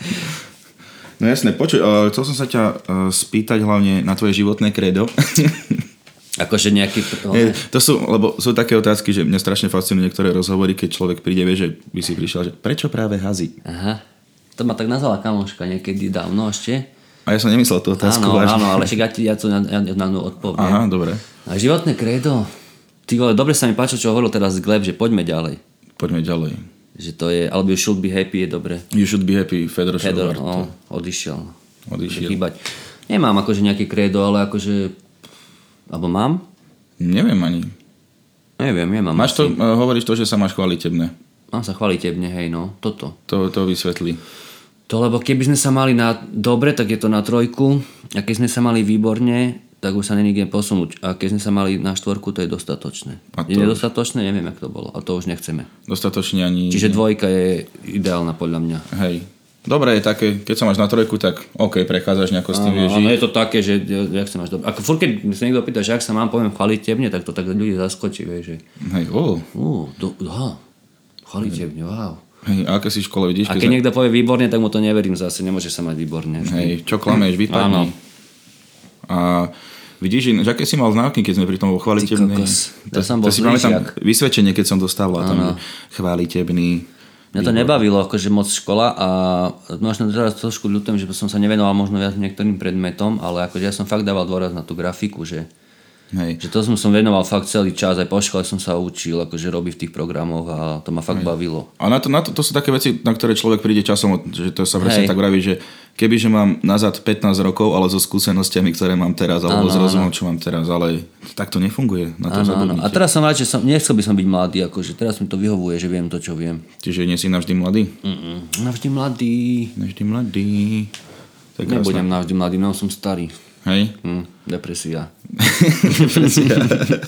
No jasné, počuj, uh, chcel som sa ťa uh, spýtať hlavne na tvoje životné krédo. Akože nejaký... Nie, to sú, lebo sú také otázky, že mňa strašne fascinujú niektoré rozhovory, keď človek príde, vie, že by si prišiel, že prečo práve hazy? Aha, to ma tak nazvala kamoška niekedy dávno ešte. A ja som nemyslel tú otázku. Áno, vážne. áno, ale však ja, ti, ja to na, na, na ňu odpoviem. Aha, dobre. A životné krédo, ty vole, dobre sa mi páčilo, čo hovoril teraz Gleb, že poďme ďalej. Poďme ďalej. Že to je, alebo you should be happy je dobre. You should be happy, Fedor Fedor, Šovár. no, odišiel. Odišiel. Chýbať. Nemám akože nejaké krédo, ale akože... Alebo mám? Neviem ani. Neviem, nemám. Máš to, uh, hovoríš to, že sa máš chvalitebné. Mám sa chvalitebne, hej, no, toto. To, to vysvetlí. To, lebo keby sme sa mali na dobre, tak je to na trojku. A keď sme sa mali výborne, tak už sa není kde posunúť. A keď sme sa mali na štvorku, to je dostatočné. A to je nedostatočné, neviem, jak to bolo. A to už nechceme. Dostatočne ani... Čiže dvojka je ideálna podľa mňa. Hej. Dobre je také, keď sa máš na trojku, tak OK, prechádzaš nejako s tým, vieš. Áno, je to také, že jak sa máš dobre. Ako furt, keď sa niekto pýta, že ak sa mám, poviem chvalitebne, tak to tak ľudí zaskočí, vieš. Že... Hej, ó. Ú, do, aha, chvalitebne, wow. Hej, a aké si v škole vidíš? A keď niekto povie výborne, tak mu to neverím zase, nemôže sa mať výborne. Hej, čo klameš, vypadni. Áno. A vidíš, že aké si mal známky, keď sme pri tom bol chvalitebný? To, to som bol to si pamätám vysvedčenie, keď som dostával tam, chvalitebný. Mňa to nebavilo akože moc škola a možno teraz trošku ľutujem, že som sa nevenoval možno viac niektorým predmetom, ale akože ja som fakt dával dôraz na tú grafiku, že, Hej. že to som som venoval fakt celý čas, aj po škole som sa učil, akože robiť v tých programoch a to ma fakt Hej. bavilo. A na to, na to, to sú také veci, na ktoré človek príde časom, že to sa presne Hej. tak vraví, že kebyže mám nazad pätnásť rokov, ale so skúsenostiami, ktoré mám teraz, alebo s rozumom, čo mám teraz, ale tak to nefunguje. Na to áno, áno. A teraz som rád, že som, nechcel by som byť mladý, akože teraz mi to vyhovuje, že viem to, čo viem. Čiže nie si navždy mladý? Mm-mm. Navždy mladý. Navždy mladý. Tak Nebudem navždy mladý, no som starý. Hej? Hm, depresia. Depresia.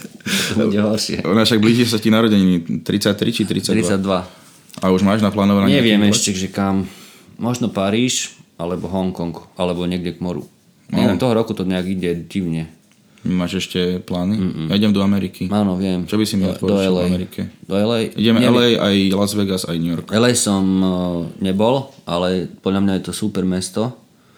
To bude horšie. Ona však blíži sa ti narodeniny tridsaťtri či tridsaťdva? tridsaťdva. A už máš naplánované? Neviem ešte, že kam. Možno Paríž, alebo Hongkong, alebo niekde k moru. No. Neviem, toho roku to nejak ide divne. Máš ešte plány? Mm-mm. Ja idem do Ameriky. Áno, viem. Čo by si mi odpovedal v Amerike? Do el ej? Ideme Neviem. el ej, aj Las Vegas, aj New York. el ej som uh, nebol, ale podľa mňa je to super mesto.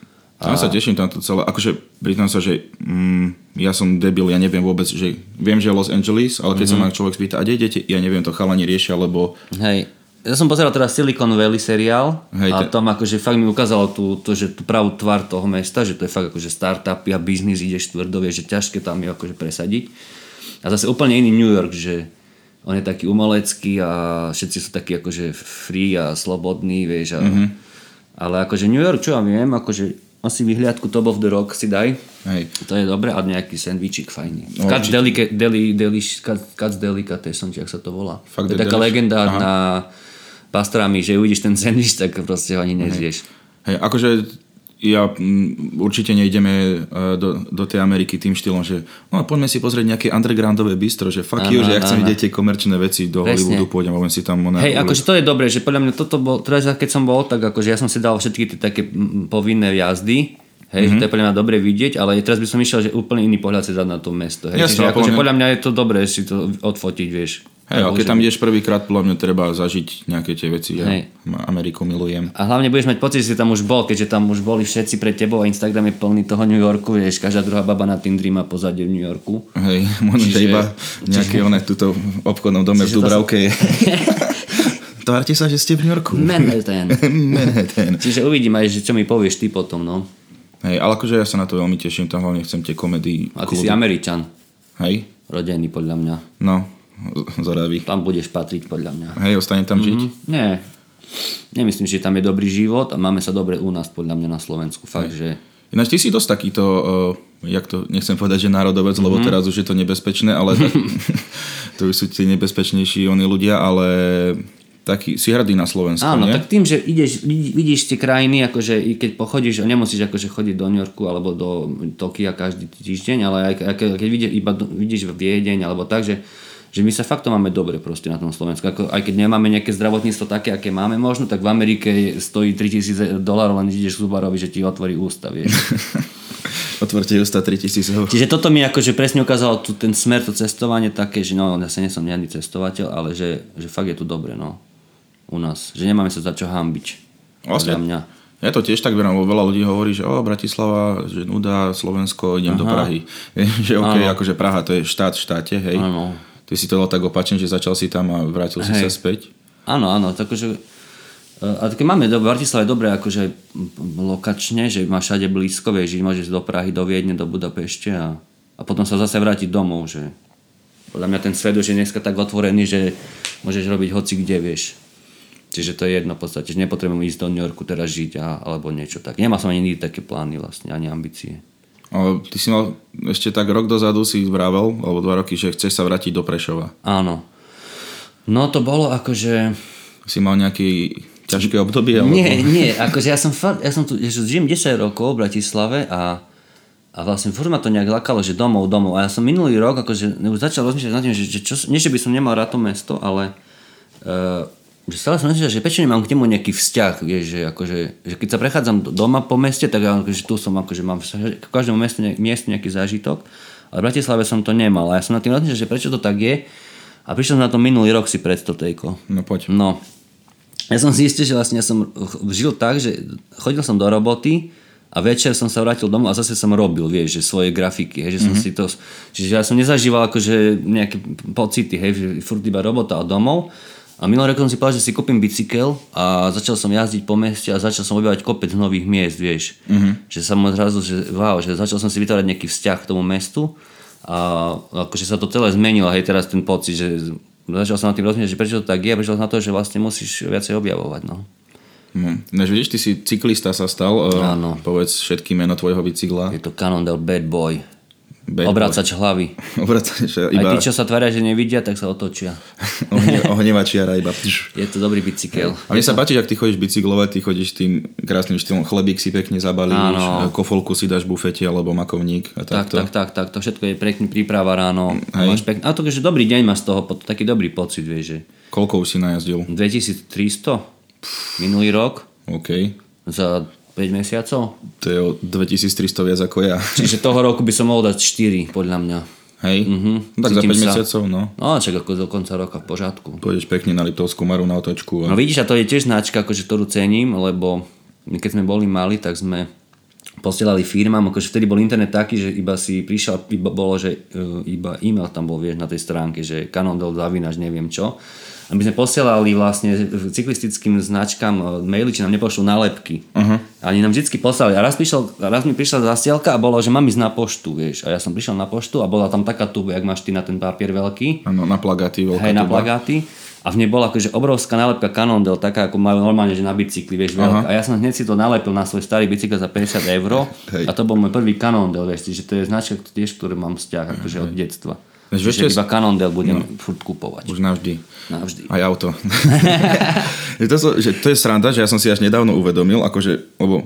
Ja sa teším tamto celé. Akože priznám sa, že mm, ja som debil, ja neviem vôbec, že viem, že je Los Angeles, ale keď mm-hmm. sa ma človek spýta, a kde idete? Ja neviem, to chalani riešia, lebo... Hej, ja som pozeral teraz Silicon Valley seriál. Hej, a te... tam akože fakt mi ukázalo tú, to, že tú pravú tvár toho mesta, že to je fakt akože startupy a biznis, ideš tvrdo, vieš, že ťažké tam je akože presadiť. A zase úplne iný New York, že on je taký umelecký a všetci sú takí akože free a slobodní, vieš. A... Mm-hmm. Ale akože New York, čo ja viem, akože asi vyhliadku Top of the Rock si daj. Hej. To je dobré a nejaký sandvičik fajný. No, Cuts Delica, Deli, Deli, Cuts Delicatessen, či ak sa to volá. Fakt to je taká legendárna pastrami, že uvidíš ten sandwich, tak proste ho ani nezješ. Hej, akože ja m, určite nejdeme do, do tej Ameriky tým štýlom, že no, poďme si pozrieť nejaké undergroundové bistro, že fuck you, že ja chcem vidieť tie komerčné veci do Presne. Hollywoodu, pôjdem a budem si tam... Hej, akože to je dobré, že podľa mňa toto bol, teraz keď som bol, tak akože ja som si dal všetky tie také povinné jazdy Hej, mm-hmm. že to je podľa mňa dobre vidieť, ale teraz by som išiel, že úplne iný pohľad si dať na to mesto. Hej, Jasne, čiže akože podľa, podľa mňa je to dobré si to odfotiť, vieš. Hej, ale keď tam ideš prvýkrát, podľa mňa treba zažiť nejaké tie veci. Ja Ameriku milujem. A hlavne budeš mať pocit, že si tam už bol, keďže tam už boli všetci pred tebou a Instagram je plný toho New Yorku, vieš, každá druhá baba na Tindri má pozadie v New Yorku. Hej, možno čiže, iba nejaké čiže, one tuto v obchodnom dome v Dubravke je. Tvárte sa, že ste v New Yorku. Manhattan. Manhattan. Čiže uvidím aj, že čo mi povieš ty potom, no. Hej, ale akože ja sa na to veľmi teším, tam hlavne chcem tie komedy. A ty kluby. Si Američan. Hej. Rodený podľa mňa. No, zoravý. Tam budeš patriť podľa mňa. Hej, ostane tam žiť? Mm-hmm. Nie. Nemyslím, že tam je dobrý život a máme sa dobre u nás podľa mňa na Slovensku. Fakt, že... Ináč ty si dosť takýto, uh, jak to, nechcem povedať, že národovec, mm-hmm. lebo teraz už je to nebezpečné, ale tak, to už sú tí nebezpečnejší oni ľudia, ale... Taký, si hrdý na Slovensku, áno, nie? tak tým, že ideš, vidíš tie krajiny, akože i keď pochodíš, nemusíš akože chodiť do New Yorku alebo do Tokia každý týždeň, ale aj keď vidíš, iba do, vidíš Viedeň alebo tak, že, že my sa fakt to máme dobre proste na tom Slovensku. Ako, aj keď nemáme nejaké zdravotníctvo také, aké máme možno, tak v Amerike stojí tritisíc dolárov, len ideš k zubarovi, že ti otvorí ústa, vieš. Otvorte ústa tritisíc eur. Čiže toto mi akože presne ukázalo tu ten smer, to cestovanie také, že no, ja sa nie som žiadny cestovateľ, ale že, že fakt je tu dobre, no. U nás. Že nemáme sa za čo hanbiť. Vlastne, mňa. Ja to tiež tak berám, lebo veľa ľudí hovorí, že o, Bratislava, že nuda, Slovensko, idem Aha. do Prahy. Že okej, okay, akože Praha to je štát v štáte, hej. Áno. Ty si to dal tak opačne, že začal si tam a vrátil hej. si sa späť. Áno, áno, takže a keď máme do Bratislava je dobré akože lokačne, že máš všade blízko, vieš, že môžeš do Prahy, do Viedne, do Budapešte a, a potom sa zase vrátiť domov, že podľa mňa ten svet už je dneska tak otvorený, že môžeš robiť hoci kde, vieš. Čiže to je jedno v podstate, že nepotrebujem ísť do New Yorku teraz žiť a, alebo niečo tak. Nemá som ani nikdy také plány vlastne, ani ambície. Ale ty si mal ešte tak rok dozadu si vravel, alebo dva roky, že chceš sa vrátiť do Prešova. Áno. No to bolo akože... Si mal nejaký ťažké obdobie? Alebo... Nie, nie, akože ja som fakt, ja som tu, ja žijem desať rokov v Bratislave a, a vlastne furt ma to nejak lakalo, že domov, domov. A ja som minulý rok akože už začal rozmýšľať nad tým, že, že čo, nie, že by som nemal rád to mesto, ale... Uh, že stále som myslel, že prečo nemám k nemu nejaký vzťah, vieš, že, akože, že keď sa prechádzam doma po meste, tak akože tu som, akože mám v každému mestu, miestu nejaký zážitok, ale v Bratislave som to nemal a ja som na tým rozmýšľal, že prečo to tak je a prišiel som na to minulý rok si predstav, Tejko. No poď. No, ja som si istil, že vlastne ja som žil tak, že chodil som do roboty a večer som sa vrátil domov a zase som robil, vieš, že svoje grafiky, hej, že som mm-hmm. si to, čiže ja som nezažíval akože nejaké pocity, hej, že furt iba robota a domov. A minulý rok som si povedal, že si kúpim bicykel a začal som jazdiť po meste a začal som objavať kopec nových miest, vieš. Mm-hmm. Že som zrazu, že wow, že začal som si vytvárať nejaký vzťah k tomu mestu a akože sa to celé zmenilo, hej, teraz ten pocit, že začal som na tým rozmýšľať, že prečo to tak je a prišiel som na to, že vlastne musíš viacej objavovať, no. Mm. Než vidíš, ty si cyklista sa stal, uh, povedz všetky meno tvojho bicykla. Je to Cannondale Bad Boy. Obracač hlavy. Obracač, iba... Aj tí, čo sa tvária, že nevidia, tak sa otočia. Ohnevačiara iba. Je to dobrý bicykel. A mne sa páči, ak ty chodíš bicyklovať, ty chodíš tým krásnym štýlom, chlebík si pekne zabalíš, áno. Kofolku si dáš v bufete alebo makovník. A tak, tak, tak, tak, to všetko je pekný príprava ráno. Máš pekný, a to, že dobrý deň máš z toho, taký dobrý pocit, vieš. Že... Koľko už si najazdil? dvetisíctristo minulý rok. OK. Za päť mesiacov. To je o dvetisíctristo viac ako ja. Čiže toho roku by som mohol dať štyri, podľa mňa. Hej? Mm-hmm. No, tak Cítim za päť sa... mesiacov, no. No, čak ako do konca roka v pořádku. Pôjdeš pekne na Liptovskú Maru na otočku. A... No vidíš, a to je tiež značka, akože, ktorú cením, lebo my keď sme boli mali, tak sme posielali firmám, akože vtedy bol internet taký, že iba si prišiel, iba bolo, že uh, iba e-mail tam bol, vieš, na tej stránke, že Cannondale zavinač neviem čo. A my sme posielali vlastne cyklistickým značkám maily, či nám nepošlú nálepky. Uh-huh. A oni nám vždycky poslali. A raz, prišiel, raz mi prišla zasielka a bolo, že mám ísť na poštu, vieš. A ja som prišiel na poštu a bola tam taká tuba, jak máš ty na ten papier veľký. Áno, na plagáty veľká. Hej, na plagáty. A v nej bola akože obrovská nálepka Cannondale, taká ako majú normálne, že na bicykli, vieš, veľká. Uh-huh. A ja som hneď si to nalepil na svoj starý bicykel za päťdesiat eur. A to bol môj prvý Cannondale, vieš, že to je značka tiež, ktorú mám vzťah akože od detstva. Čiže iba Cannondale budem no, furt kupovať. Už navždy. Navždy. Aj auto. to, so, že to je sranda, že ja som si až nedávno uvedomil, akože, lebo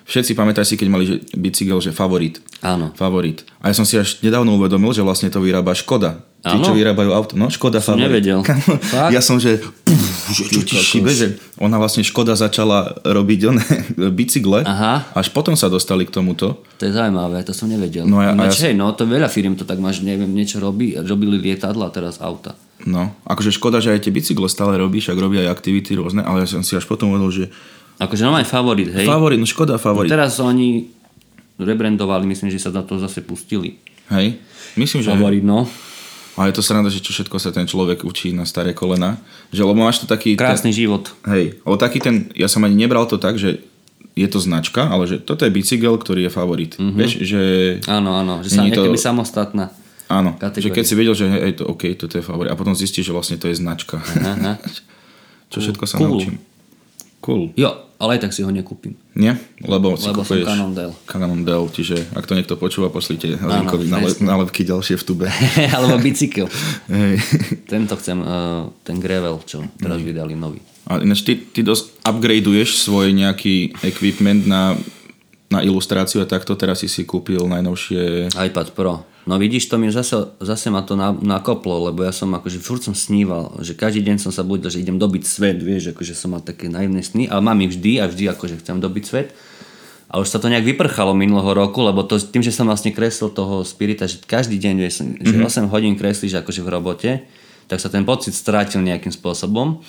všetci pamätaj si, keď mali že bicykel, že favorit. Áno. Favorit. A ja som si až nedávno uvedomil, že vlastne to vyrába Škoda. Tí, Áno. čo vyrábajú auto. No, Škoda Som favorit. nevedel. Fakt? Ja som, že... Pff, že čo ti šibe, že ona vlastne Škoda začala robiť oné bicykle. Aha. Až potom sa dostali k tomuto. To je zaujímavé, to som nevedel. No ja- Ináč, a ja- hej, no to veľa firiem to tak máš, neviem, niečo robí, robili lietadla, teraz auta. No, akože Škoda, že aj tie bicykle stále robí, však robí aj aktivity rôzne, ale ja som si až potom uvedol, že Akože no aj favorit, hej. favorit, no Škoda favorit. Teraz oni rebrandovali, myslím, že sa na to zase pustili. Hej, myslím, že... Favorit, no. A je to sranda, že čo všetko sa ten človek učí na staré kolena. Že, lebo máš to taký... Krásny ten, život. Hej, lebo taký ten... Ja som ani nebral to tak, že je to značka, ale že toto je bicykel, ktorý je favorit. Mm-hmm. Vieš, že... Áno, áno, že sa Není to- niekedy samostatná. Áno, kategória. že keď si vedel, že hej, to OK, toto je favorit. A potom zistíš, že vlastne to je značka. Aha. Čo všetko sa Cool. naučím. Cool. Jo, ale aj tak si ho nekúpim. Nie? Lebo, si Lebo som kupuješ Cannondale. Cannondale, čiže ak to niekto počúva, pošlite Áno, linkovi presne. nálepky ďalšie v tube. Alebo bicykel. Hej. Tento chcem, uh, ten Gravel, čo teraz vydali nový. A ináč ty, ty dosť upgradeuješ svoj nejaký equipment na, na ilustráciu a takto teraz si si kúpil najnovšie... iPad Pro. No vidíš, to mi zase, zase ma to na, nakoplo, lebo ja som akože furt som sníval, že každý deň som sa budil, že idem dobiť svet, vieš, akože som mal také naivné sny, ale mám ich vždy a vždy akože chcem dobiť svet. A už sa to nejak vyprchalo minulého roku, lebo to, tým, že som vlastne kreslil toho Spirita, že každý deň, vieš, mm-hmm. že osem hodín kreslíš akože v robote, tak sa ten pocit strátil nejakým spôsobom.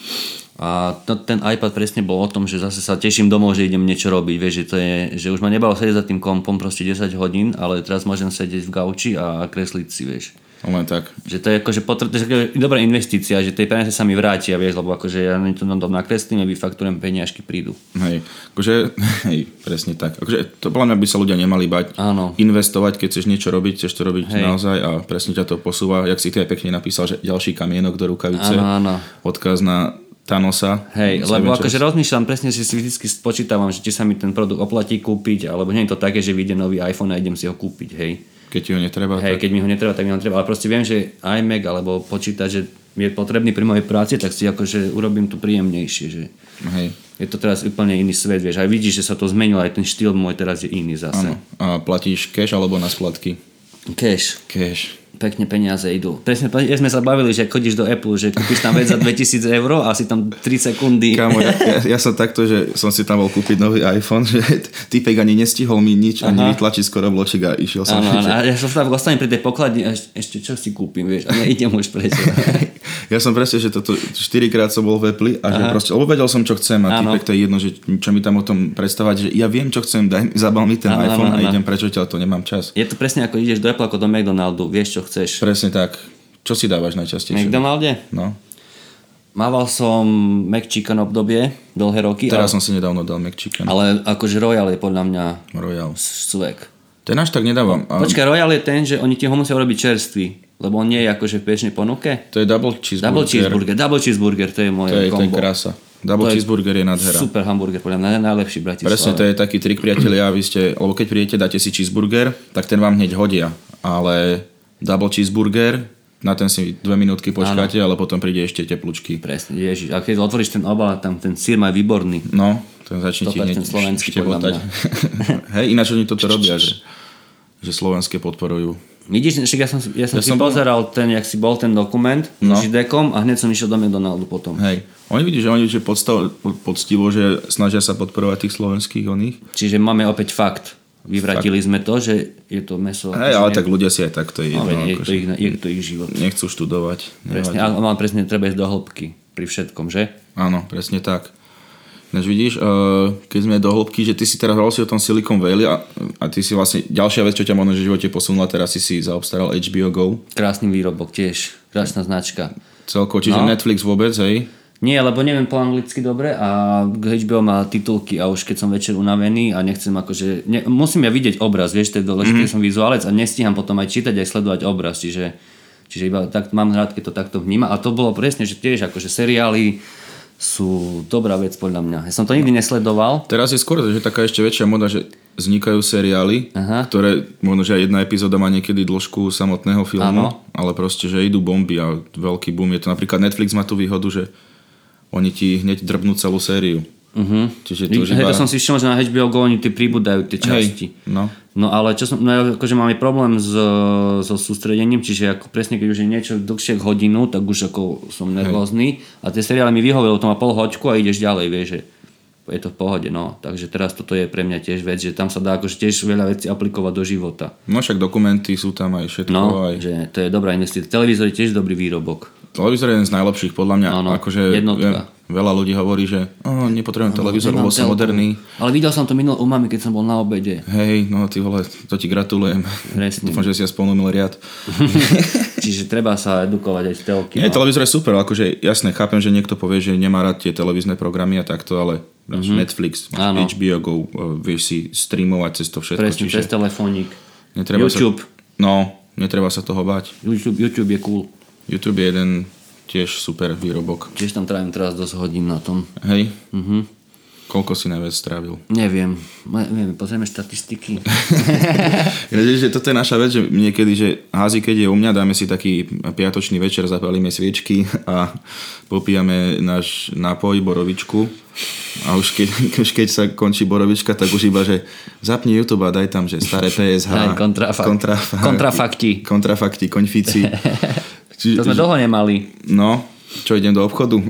A to, ten iPad presne bol o tom, že zase sa teším domov, že idem niečo robiť, vieš, že to je, že už ma nebalo sedieť za tým kompom proste desať hodín, ale teraz môžem sedieť v gauči a kresliť si, vieš. Len tak. Že to je akože potr- to je dobrá investícia, že tie peniaze sa mi vrátia, vieš, lebo akože ja to na tom nakreslím a vyfakturujem peniažky prídu. Hej, akože, hej, presne tak. Akože to podľa mňa by sa ľudia nemali bať Áno. investovať, keď chceš niečo robiť, chceš to robiť Hej. naozaj a presne ťa to posúva. Jak si ty aj pekne napísal, že ďalší kamienok do rukavice. Áno, áno. Odkaz na Thanosa. Hej, Sa lebo neviem, čo- akože rozmýšľam presne, že si vždy spočítavam, že či sa mi ten produkt oplatí kúpiť, alebo nie je to také, že vyjde nový iPhone a idem si ho kúpiť, hej. Keď ti ho netreba, Hej, tak... keď mi ho netreba, tak mi ho netreba. Ale proste viem, že iMac alebo počítač, že je potrebný pri mojej práci, tak si akože urobím to príjemnejšie. Že Hej, je to teraz úplne iný svet, vieš. Aj vidíš, že sa to zmenilo, aj ten štýl môj teraz je iný zase. áno. A platíš cash alebo na splatky? Cash. Cash. Pekne peniaze idú. Presne, ja sme sa bavili, že chodíš do Apple, že kúpiš tam vec za dvetisíc eur a si tam tri sekundy. Kámo, ja, ja, ja som takto, že som si tam bol kúpiť nový iPhone, že týpek ani nestihol mi nič, ani Aha. vytlačiť skoro bloček a išiel som. Áno, áno, že- a ja som tam ostanem pri tej pokladni a ešte, ešte čo si kúpim, vieš, a neidem už preč. Ja som presne, že toto štyrikrát som bol v Apple a že Aha. proste, lebo vedel som, čo chcem a Áno. týpek to je jedno, že čo mi tam o tom predstavať, že ja viem, čo chcem, daj mi, zabal mi ten Áno, iPhone áno, a áno. idem preč odtiaľ, to nemám čas. Je to presne ako ideš do Apple ako do McDonaldu, vieš čo chceš. Presne tak. Čo si dávaš V najčastejšie? McDonalde? No. Mával som McChicken obdobie, dlhé roky, Teraz ale, som si nedávno dal McChicken. ale akože Royal je podľa mňa Royal. svek. Ten až tak nedávam. A Počkaj, Royal je ten, že oni ti ho musia urobiť čerstvý, lebo on nie je akože v bežnej ponuke. to je double cheeseburger. Double cheeseburger, double cheeseburger, to je moje To je, to je kombo. krása. Double To je cheeseburger je nadhera. Super hamburger, podľa mňa najlepší v Bratislave. Presne, to je taký trik, priatelia, vy ste, lebo keď prídete, dáte si cheeseburger, tak ten vám hneď hodia. Ale double cheeseburger, na ten si dve minútky počkáte, ale potom príde ešte teplúčky. Presne, ježiš. A keď otvoríš ten obal, tam ten sír má výborný. No, ten začne ti sto hneď percent slovenský, podľa štebotať. Hej, ináč oni toto robia, že, že slovenské podporujú. Vidíš, však ja som, ja som Ja si som bol- pozeral ten, jak si bol ten dokument No. s židekom a hneď som išiel do McDonaldu potom. Hej, oni vidí, že oni že podstav, poctivo, že snažia sa podporovať tých slovenských oných. Čiže máme opäť fakt. Vyvratili sme to, že je to meso. Hej, ale tak ľudia si aj takto je. No, No, je, to akože ich, je to ich život. nechcú študovať. Presne, nevadí. ale presne treba ísť do hĺbky pri všetkom, že? Áno, presne tak. Než vidíš, uh, keď sme do hĺbky, že ty si teraz hovoril si o tom Silicon Valley a, a ty si vlastne, ďalšia vec, čo ťa možno v živote posunula, teraz si si zaobstaral há bé ó Go. Krásny výrobok tiež. Krásna značka. Celkovo, čiže No. Netflix vôbec, hej? Nie, lebo neviem po anglicky dobre a há bé ó má titulky a už keď som večer unavený a nechcem akože... Ne, musím ja vidieť obraz, vieš, to je dôležité, mm-hmm. som vizuálec a nestíham potom aj čítať, aj sledovať obraz, čiže, čiže iba tak, mám rád, keď to takto vníma a to bolo presne, že tiež akože seriály sú dobrá vec podľa mňa. Ja som to nikdy nesledoval. Teraz je skôr, že taká ešte väčšia moda, že vznikajú seriály, Aha. ktoré, možno, že aj jedna epizóda má niekedy dĺžku samotného filmu, Áno. ale proste, že idú bomby a veľký boom. Je to napríklad Netflix má tú výhodu, že oni ti hneď drbnú celú sériu. Uh-huh. Čiže to, Hej, iba... to som si všimol, že na há bé ó Go oni tie pribúdajú tie časti. Hej, no. No ale čo som, no ja akože mám aj problém so, so sústredením, čiže ako presne keď už je niečo dlhšie hodinu, tak už ako som nervózny a tie seriály mi vyhovelo, to má pol hoďku a ideš ďalej, vieš, že je to v pohode, no. Takže teraz toto je pre mňa tiež vec, že tam sa dá akože tiež veľa vecí aplikovať do života. No však dokumenty sú tam aj všetko. No, aj... že to je dobrá investícia. Televízor je tiež dobrý výrobok. Televízor je jeden z najlepších, podľa mňa. Áno, akože jednotka. Veľa ľudí hovorí, že oh, nepotrebujem Áno, televízor, lebo som telku. moderný. Ale videl som to minulé u mami, keď som bol na obede. Hej, no ty vole, to ti gratulujem. Presne. Dúfam, že si ja spolnul riad. Čiže treba sa edukovať aj z telky. Nie, no. televízor je super, akože jasné, chápem, že niekto povie, že nemá rád tie televízne programy a takto, ale mm-hmm. Netflix, Áno. há bé ó Go, vieš si streamovať cez to všetko. Presne, čiže cez telefónik. netreba YouTube. Sa, no, netreba sa toho báť. YouTube. YouTube je cool. YouTube je jeden tiež super výrobok. Tiež tam trávim teraz dosť hodín na tom. Hej? Mhm. Koľko si najviac strávil? Neviem. Neviem, pozrieme štatistiky. že toto je naša vec, že niekedy, že házi, keď je u mňa, dáme si taký piatočný večer, zapálime sviečky a popijame náš nápoj, borovičku. A už keď, už keď sa končí borovička, tak už iba, že zapni YouTube a daj tam, že staré pé es há. Aj kontrafakt. Kontraf- kontrafakti. Kontrafakti, konfici. Čiže, To sme dlho nemali. No, čo, idem do obchodu?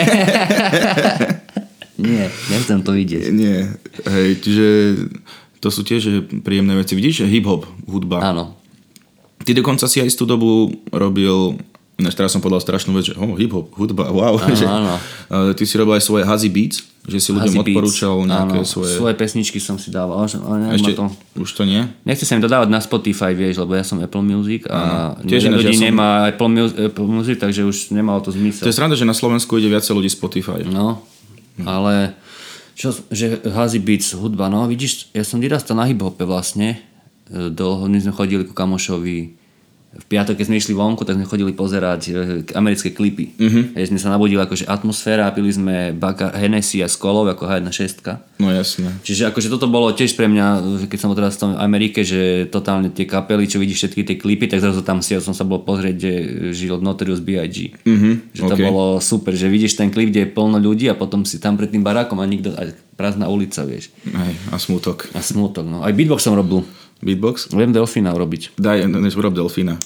Nie, nechcem to vidieť. Nie, hej, čiže to sú tiež príjemné veci. Vidíš, hip-hop, hudba. Áno. Ty dokonca si aj z tú dobu robil, ináč teraz som povedal strašnú vec, že oh, hip-hop, hudba, wow. Áno, že, áno. Ty si robil aj svoje Hazy Beats, že si ľuďom Hazy odporúčal Beats. nejaké Áno, svoje... svoje pesničky som si dával. Ale Ešte, to... už to nie? Nechce sa mi to dávať na Spotify, vieš, lebo ja som Apple Music a Tiež veľa ľudí ja som... nemá Apple Music, Apple Music, takže už nemalo to zmysel. To je sranda, že na Slovensku ide viacej ľudí Spotify. No, ale čo, že Hazy Beats, hudba, no vidíš, ja som vyrastal na hip-hope vlastne, dlho, my sme chodili ku kamošovi v piatok, keď sme išli vonku, tak sme chodili pozerať americké klipy. Uh-huh. Hej, sme sa nabudili akože atmosféra, pili sme baka, Hennessy a z kolov, ako há jedna šesť. No jasne. Čiže akože toto bolo tiež pre mňa, keď som bol teraz v tom Amerike, že totálne tie kapely, čo vidíš všetky tie klipy, tak zrazu tam si, ja som sa bol pozrieť, kde žil Notorious bé í gé. Uh-huh. Že to okay. bolo super, že vidíš ten klip, kde je plno ľudí a potom si tam pred tým barákom a nikto, a prázdna ulica, vieš. Hej, a smútok. A smútok, no. Aj beatbox som robil. Beatbox? Viem delfína urobiť. Daj, než urob delfína.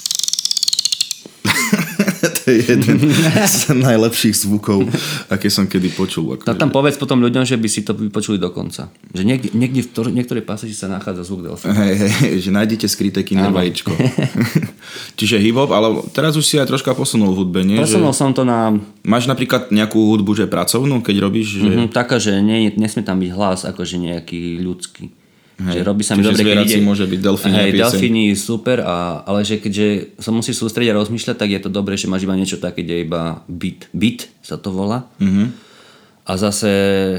To je jeden z najlepších zvukov, aké som kedy počul. No tam povedz potom ľuďom, že by si to vypočuli do konca. Že niekde, niekde v to, niektorej pasáži sa nachádza zvuk delfína. Hej, hej, že nájdete skryté kinder vajíčko. Čiže hip-hop, ale teraz už si aj troška posunul v hudbe, nie? Posunul že... som to na... Máš napríklad nejakú hudbu, že pracovnú, keď robíš? Že... Mm-hmm, taká, že nie, nesmie tam byť hlas, akože nejaký ľudský. Hej. Že robí sa mi Čiže dobre, keď ide... môže byť delfín. Hej, delfíny super, a, ale že keďže sa musíš sústrediť a rozmýšľať, tak je to dobré, že máš iba niečo také, kde je iba beat. Beat sa to volá. Mm-hmm. A zase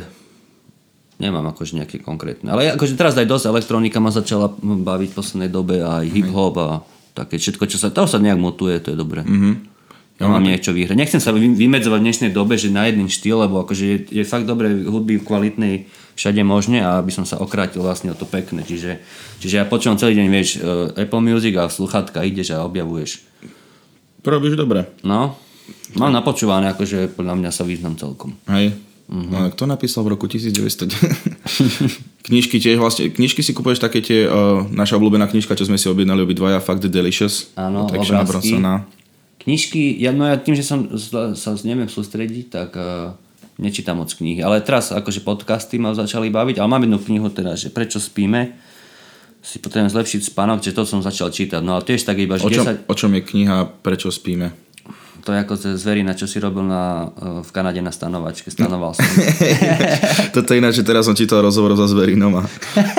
nemám akože nejaké konkrétne. Ale akože teraz aj dosť elektronika ma začala baviť v poslednej dobe, aj hip-hop a také všetko, čo sa... To sa nejak mutuje, to je dobré. Mm-hmm. Ja mám niečo vyhrať. Nechcem sa vymedzovať v dnešnej dobe, že na jeden štýl, lebo akože je, je fakt dobré hudby kvalitnej všade možne a aby som sa okrátil vlastne o to pekné. Čiže, čiže ja počúvam celý deň, vieš, Apple Music a v sluchátka ideš a objavuješ. To robíš dobre. No, mám napočúvané, akože podľa mňa sa význam celkom. Hej. Mm-hmm. No, kto napísal v roku devätnásť knižky tiež vlastne, knižky si kupuješ také tie, uh, naša obľúbená knižka, čo sme si objednali obidvaja, Fakt Delicious. Áno, obrázky. Knižky, ja, no ja tým, že som sa neviem sústrediť, tak uh, nečítam moc knihy. Ale teraz akože podcasty ma začali baviť, ale mám jednu knihu teda, že Prečo spíme, si potrebujem zlepšiť spánok, že to som začal čítať. No ale tiež tak iba, že o čom, desať... o čom je kniha Prečo spíme? To je ako zverina, čo si robil na, v Kanade na stanovačke. Stanoval som. Toto je ináč, že teraz som čítal rozhovor za zverinom a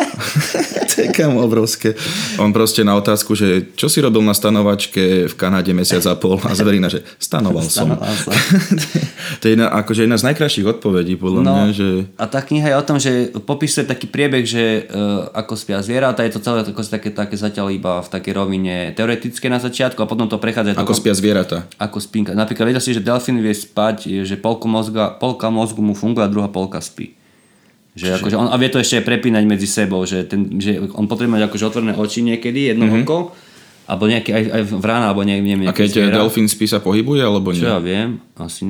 to je kam obrovské. On proste na otázku, že čo si robil na stanovačke v Kanade mesiac a pol a zverina, že stanoval som. Stanoval som. To je jedna, akože jedna z najkrajších odpovedí podľa no, mňa. Že... A tá kniha je o tom, že popisuje taký priebeh, že uh, ako spia zvieratá, je to celé ako také, také zatiaľ iba v takej rovine teoretické na začiatku a potom to prechádza... Ako to, spia zvieratá. Ako spinka. Napríklad vedel si, že delfín vie spať, že polka mozga, polka mozgu mu funguje a druhá polka spí. Že akože on, a vie to ešte aj prepínať medzi sebou, že, ten, že on potrebuje mať akože otvorené oči niekedy, jedno mm-hmm. oko, alebo nejaké aj, aj vrana, alebo neviem, nejaké a keď zviera. delfín spí, sa pohybuje, alebo nie? Čo ja viem? Asi nie.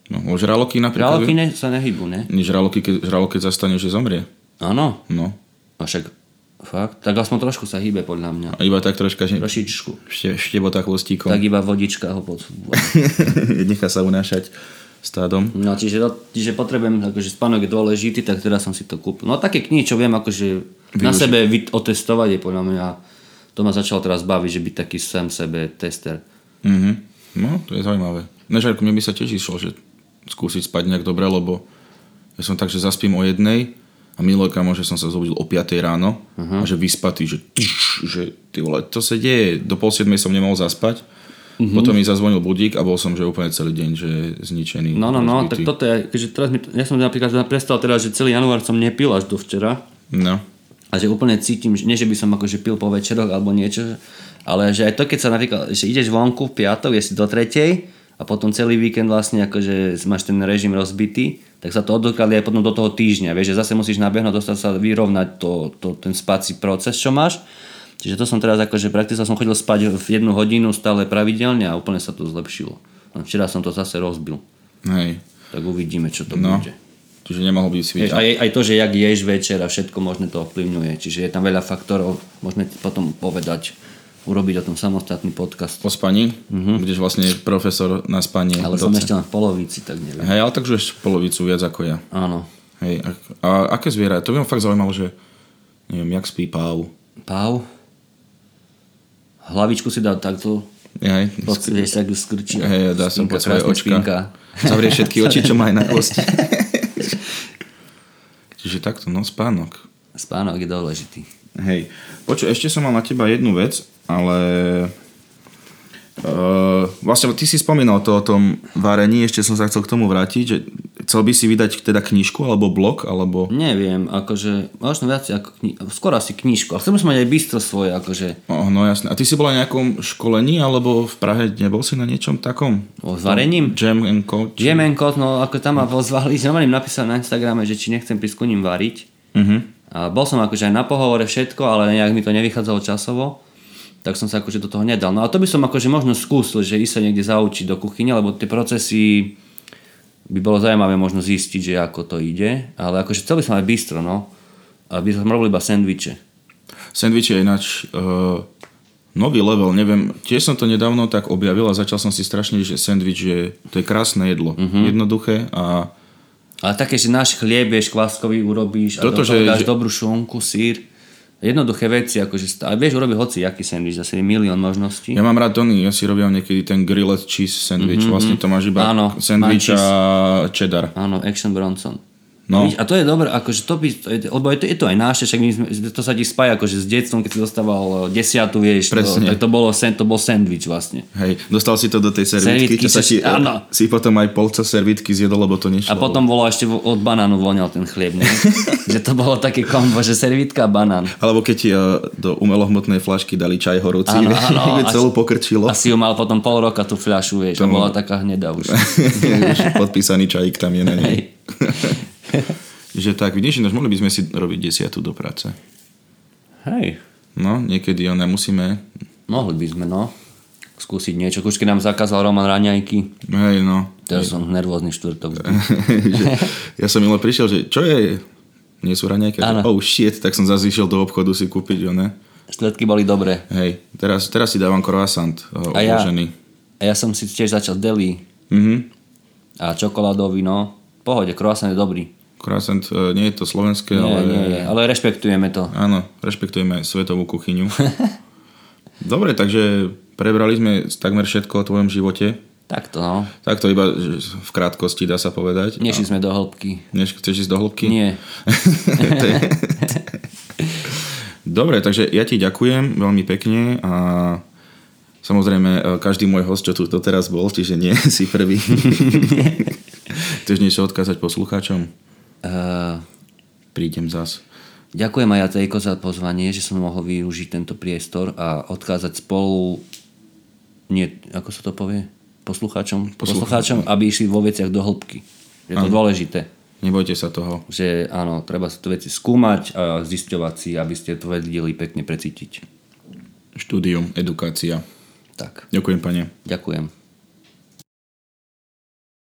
No, žraloky napríklad... Žraloky ne, sa nehýbu, ne? Žraloky, keď, žralok, keď zastane, že zomrie. Áno. No. A však, fakt? Tak aspoň trošku sa hýbe podľa mňa. A iba tak troška, že... Trošičku. Šte, štebota chvostíkom. Tak iba vodička ho podsúva. Nechá sa unášať stádom. No, čiže, čiže potrebujem, akože spánok je dôležitý, tak teraz som si to kúpil. No také knihy, čo viem akože Využi... na sebe otestovať je podľa mňa... To ma začalo teraz baviť, že byť taký sám sebe tester. Mhm. No, to je zaujímavé. Nežarku, mne by sa tiež išlo, že skúsiť spať nejak dobre, lebo ja som tak, že zaspím o jednej a milé kamo, že som sa zobudil o piatej ráno uh-huh. a že vyspatý, že, že ty vole, to sa deje. Do pol siedmej som nemohol zaspať, uh-huh. potom mi zazvonil budík a bol som, že úplne celý deň, že zničený. No, no, no, tak toto je, keďže teraz mi, ja som napríklad prestal teraz, že celý január som nepil až do včera. No. A že úplne cítim, že nie, že by som akože pil po večeroch alebo niečo, ale že aj to, keď sa napríklad, že ideš vonku v piatok, jesi do tretej a potom celý víkend vlastne akože máš ten režim rozbitý, tak sa to odokladí aj potom do toho týždňa, vieš, že zase musíš nabehnúť, dostať sa, vyrovnať to, to, ten spáci proces, čo máš. Čiže to som teraz akože prakticky som chodil spať v jednu hodinu stále pravidelne a úplne sa to zlepšilo. Včera som to zase rozbil. Hej. Tak uvidíme, čo to no. bude. Čiže nemohol byť svíť. Aj, aj to, že jak ješ večer a všetko možné to ovplyvňuje. Čiže je tam veľa faktorov, môžeme potom povedať, urobiť o tom samostatný podcast. Po spaní? Uh-huh. Budeš vlastne profesor na spanie. Ale som ešte len v polovici, tak neviem. Hej, ale tak už polovicu viac ako ja. Áno. Hej, a, a aké zviera? To by ma fakt zaujímalo, že neviem, jak spí páv. Páv? Hlavičku si dá takto. Hej. Vieš, tak ju skrčí. Hej, dá som pod svoje očka. Spinka. Zavrie všetky oči, čo má aj na kosti. Čiže takto, no spánok. Spánok je dôležitý. Hej. Počuj, ešte som mal na teba jednu vec, ale uh, vlastne ty si spomínal to o tom varení, ešte som sa chcel k tomu vrátiť, že chcel by si vydať teda knižku alebo blog, alebo... Neviem, akože možno viac ako kni- skoro asi knižku, ale chcem mať aj bistro svoje, akože... Oh, no jasne. A ty si bol na nejakom školení, alebo v Prahe nebol si na niečom takom? O s varením? Jam and Code? Jam and Code, no ako tam ma pozvali, že im napísal na Instagrame, že či nechcem prísť ku ním variť. Uh-huh. A bol som akože aj na pohovore všetko, ale nejak mi to nevychádzalo časovo, tak som sa akože do toho nedal. No a to by som akože možno skúsil, že ísť sa niekde zaučiť do kuchyne, lebo tie procesy by bolo zaujímavé možno zistiť, že ako to ide, ale akože chcel by som aj bistro, no. A by som robil iba sendviče. Sendviče je ináč uh, nový level, neviem, tiež som to nedávno tak objavil a začal som si strašne, že sendvič je, to je krásne jedlo, uh-huh. jednoduché a... Ale také, že náš chlieb, vieš, kváskový urobíš a Toto, do toho že, dáš že... dobrú šunku, sír. Jednoduché veci, akože, a vieš urobiť hoci jaký sendvič, zase je milión možností. Ja mám rád Tony, ja si robím niekedy ten grilled cheese sandwich, mm-hmm. vlastne to máš iba áno, sandwich a cheddar. Áno, Action Bronson. No. A to je dobré, akože to by, lebo je to, je to aj náše, však my sme, to sa ti spája akože s detstvom, keď si dostával desiatu, vieš, to, tak to, bolo, to bol sandwich vlastne. Hej, dostal si to do tej servitky, čo sa ti, áno. si potom aj polca servitky zjedol, lebo to nešlo. A potom bolo ešte od banánu voňal ten chlieb, ne? Že to bolo také kombo, že servitka a banán. Alebo keď ti do umelohmotnej flašky dali čaj horúci, áno, vieš, áno, celú pokrčilo. A si ju mal potom pol roka tú fľašu, vieš, to bola taká hnedá už. Podpísaný čajík tam je na nej. Hej. Že tak, vidíš, ináč mohli by sme si robiť desiatu do práce. Hej. No, niekedy ona musíme... Mohli by sme, no. Skúsiť niečo. Už keď nám zakázal Roman raňajky. Hej, no. Teraz som nervózny štvrtok. Ja som milo prišiel, že čo je... Nie sú raňajky? Oh shit, tak som zase išiel do obchodu si kúpiť, ne? Štvrtky boli dobré. Hej, teraz, teraz si dávam croissant a obložený. Ja, a ja som si tiež začal deli. Mhm. A čokoládový, no. Pohode, croissant je dobrý. Croissant, nie je to slovenské, nie, ale... Nie, nie, ale rešpektujeme to. Áno, rešpektujeme svetovú kuchyňu. Dobre, takže prebrali sme takmer všetko o tvojom živote. Takto, no. Takto iba v krátkosti dá sa povedať. Nešli sme do hĺbky. Neš, chceš ísť do hĺbky? Nie. Dobre, takže ja ti ďakujem veľmi pekne a samozrejme každý môj host, čo tu doteraz bol, čiže nie si prvý. Chceš niečo odkázať poslucháčom? Uh, Prídem zas. Ďakujem aj ja Tejko za pozvanie, že som mohol využiť tento priestor a odkázať spolu nie, ako sa to povie? Poslucháčom? Poslucháčom, aby išli vo veciach do hĺbky. Je to ano. Dôležité. Nebojte sa toho. Že áno, treba sa to veci skúmať a zisťovať si, aby ste to vedeli pekne precítiť. Štúdium, edukácia. Tak. Ďakujem, pane. Ďakujem.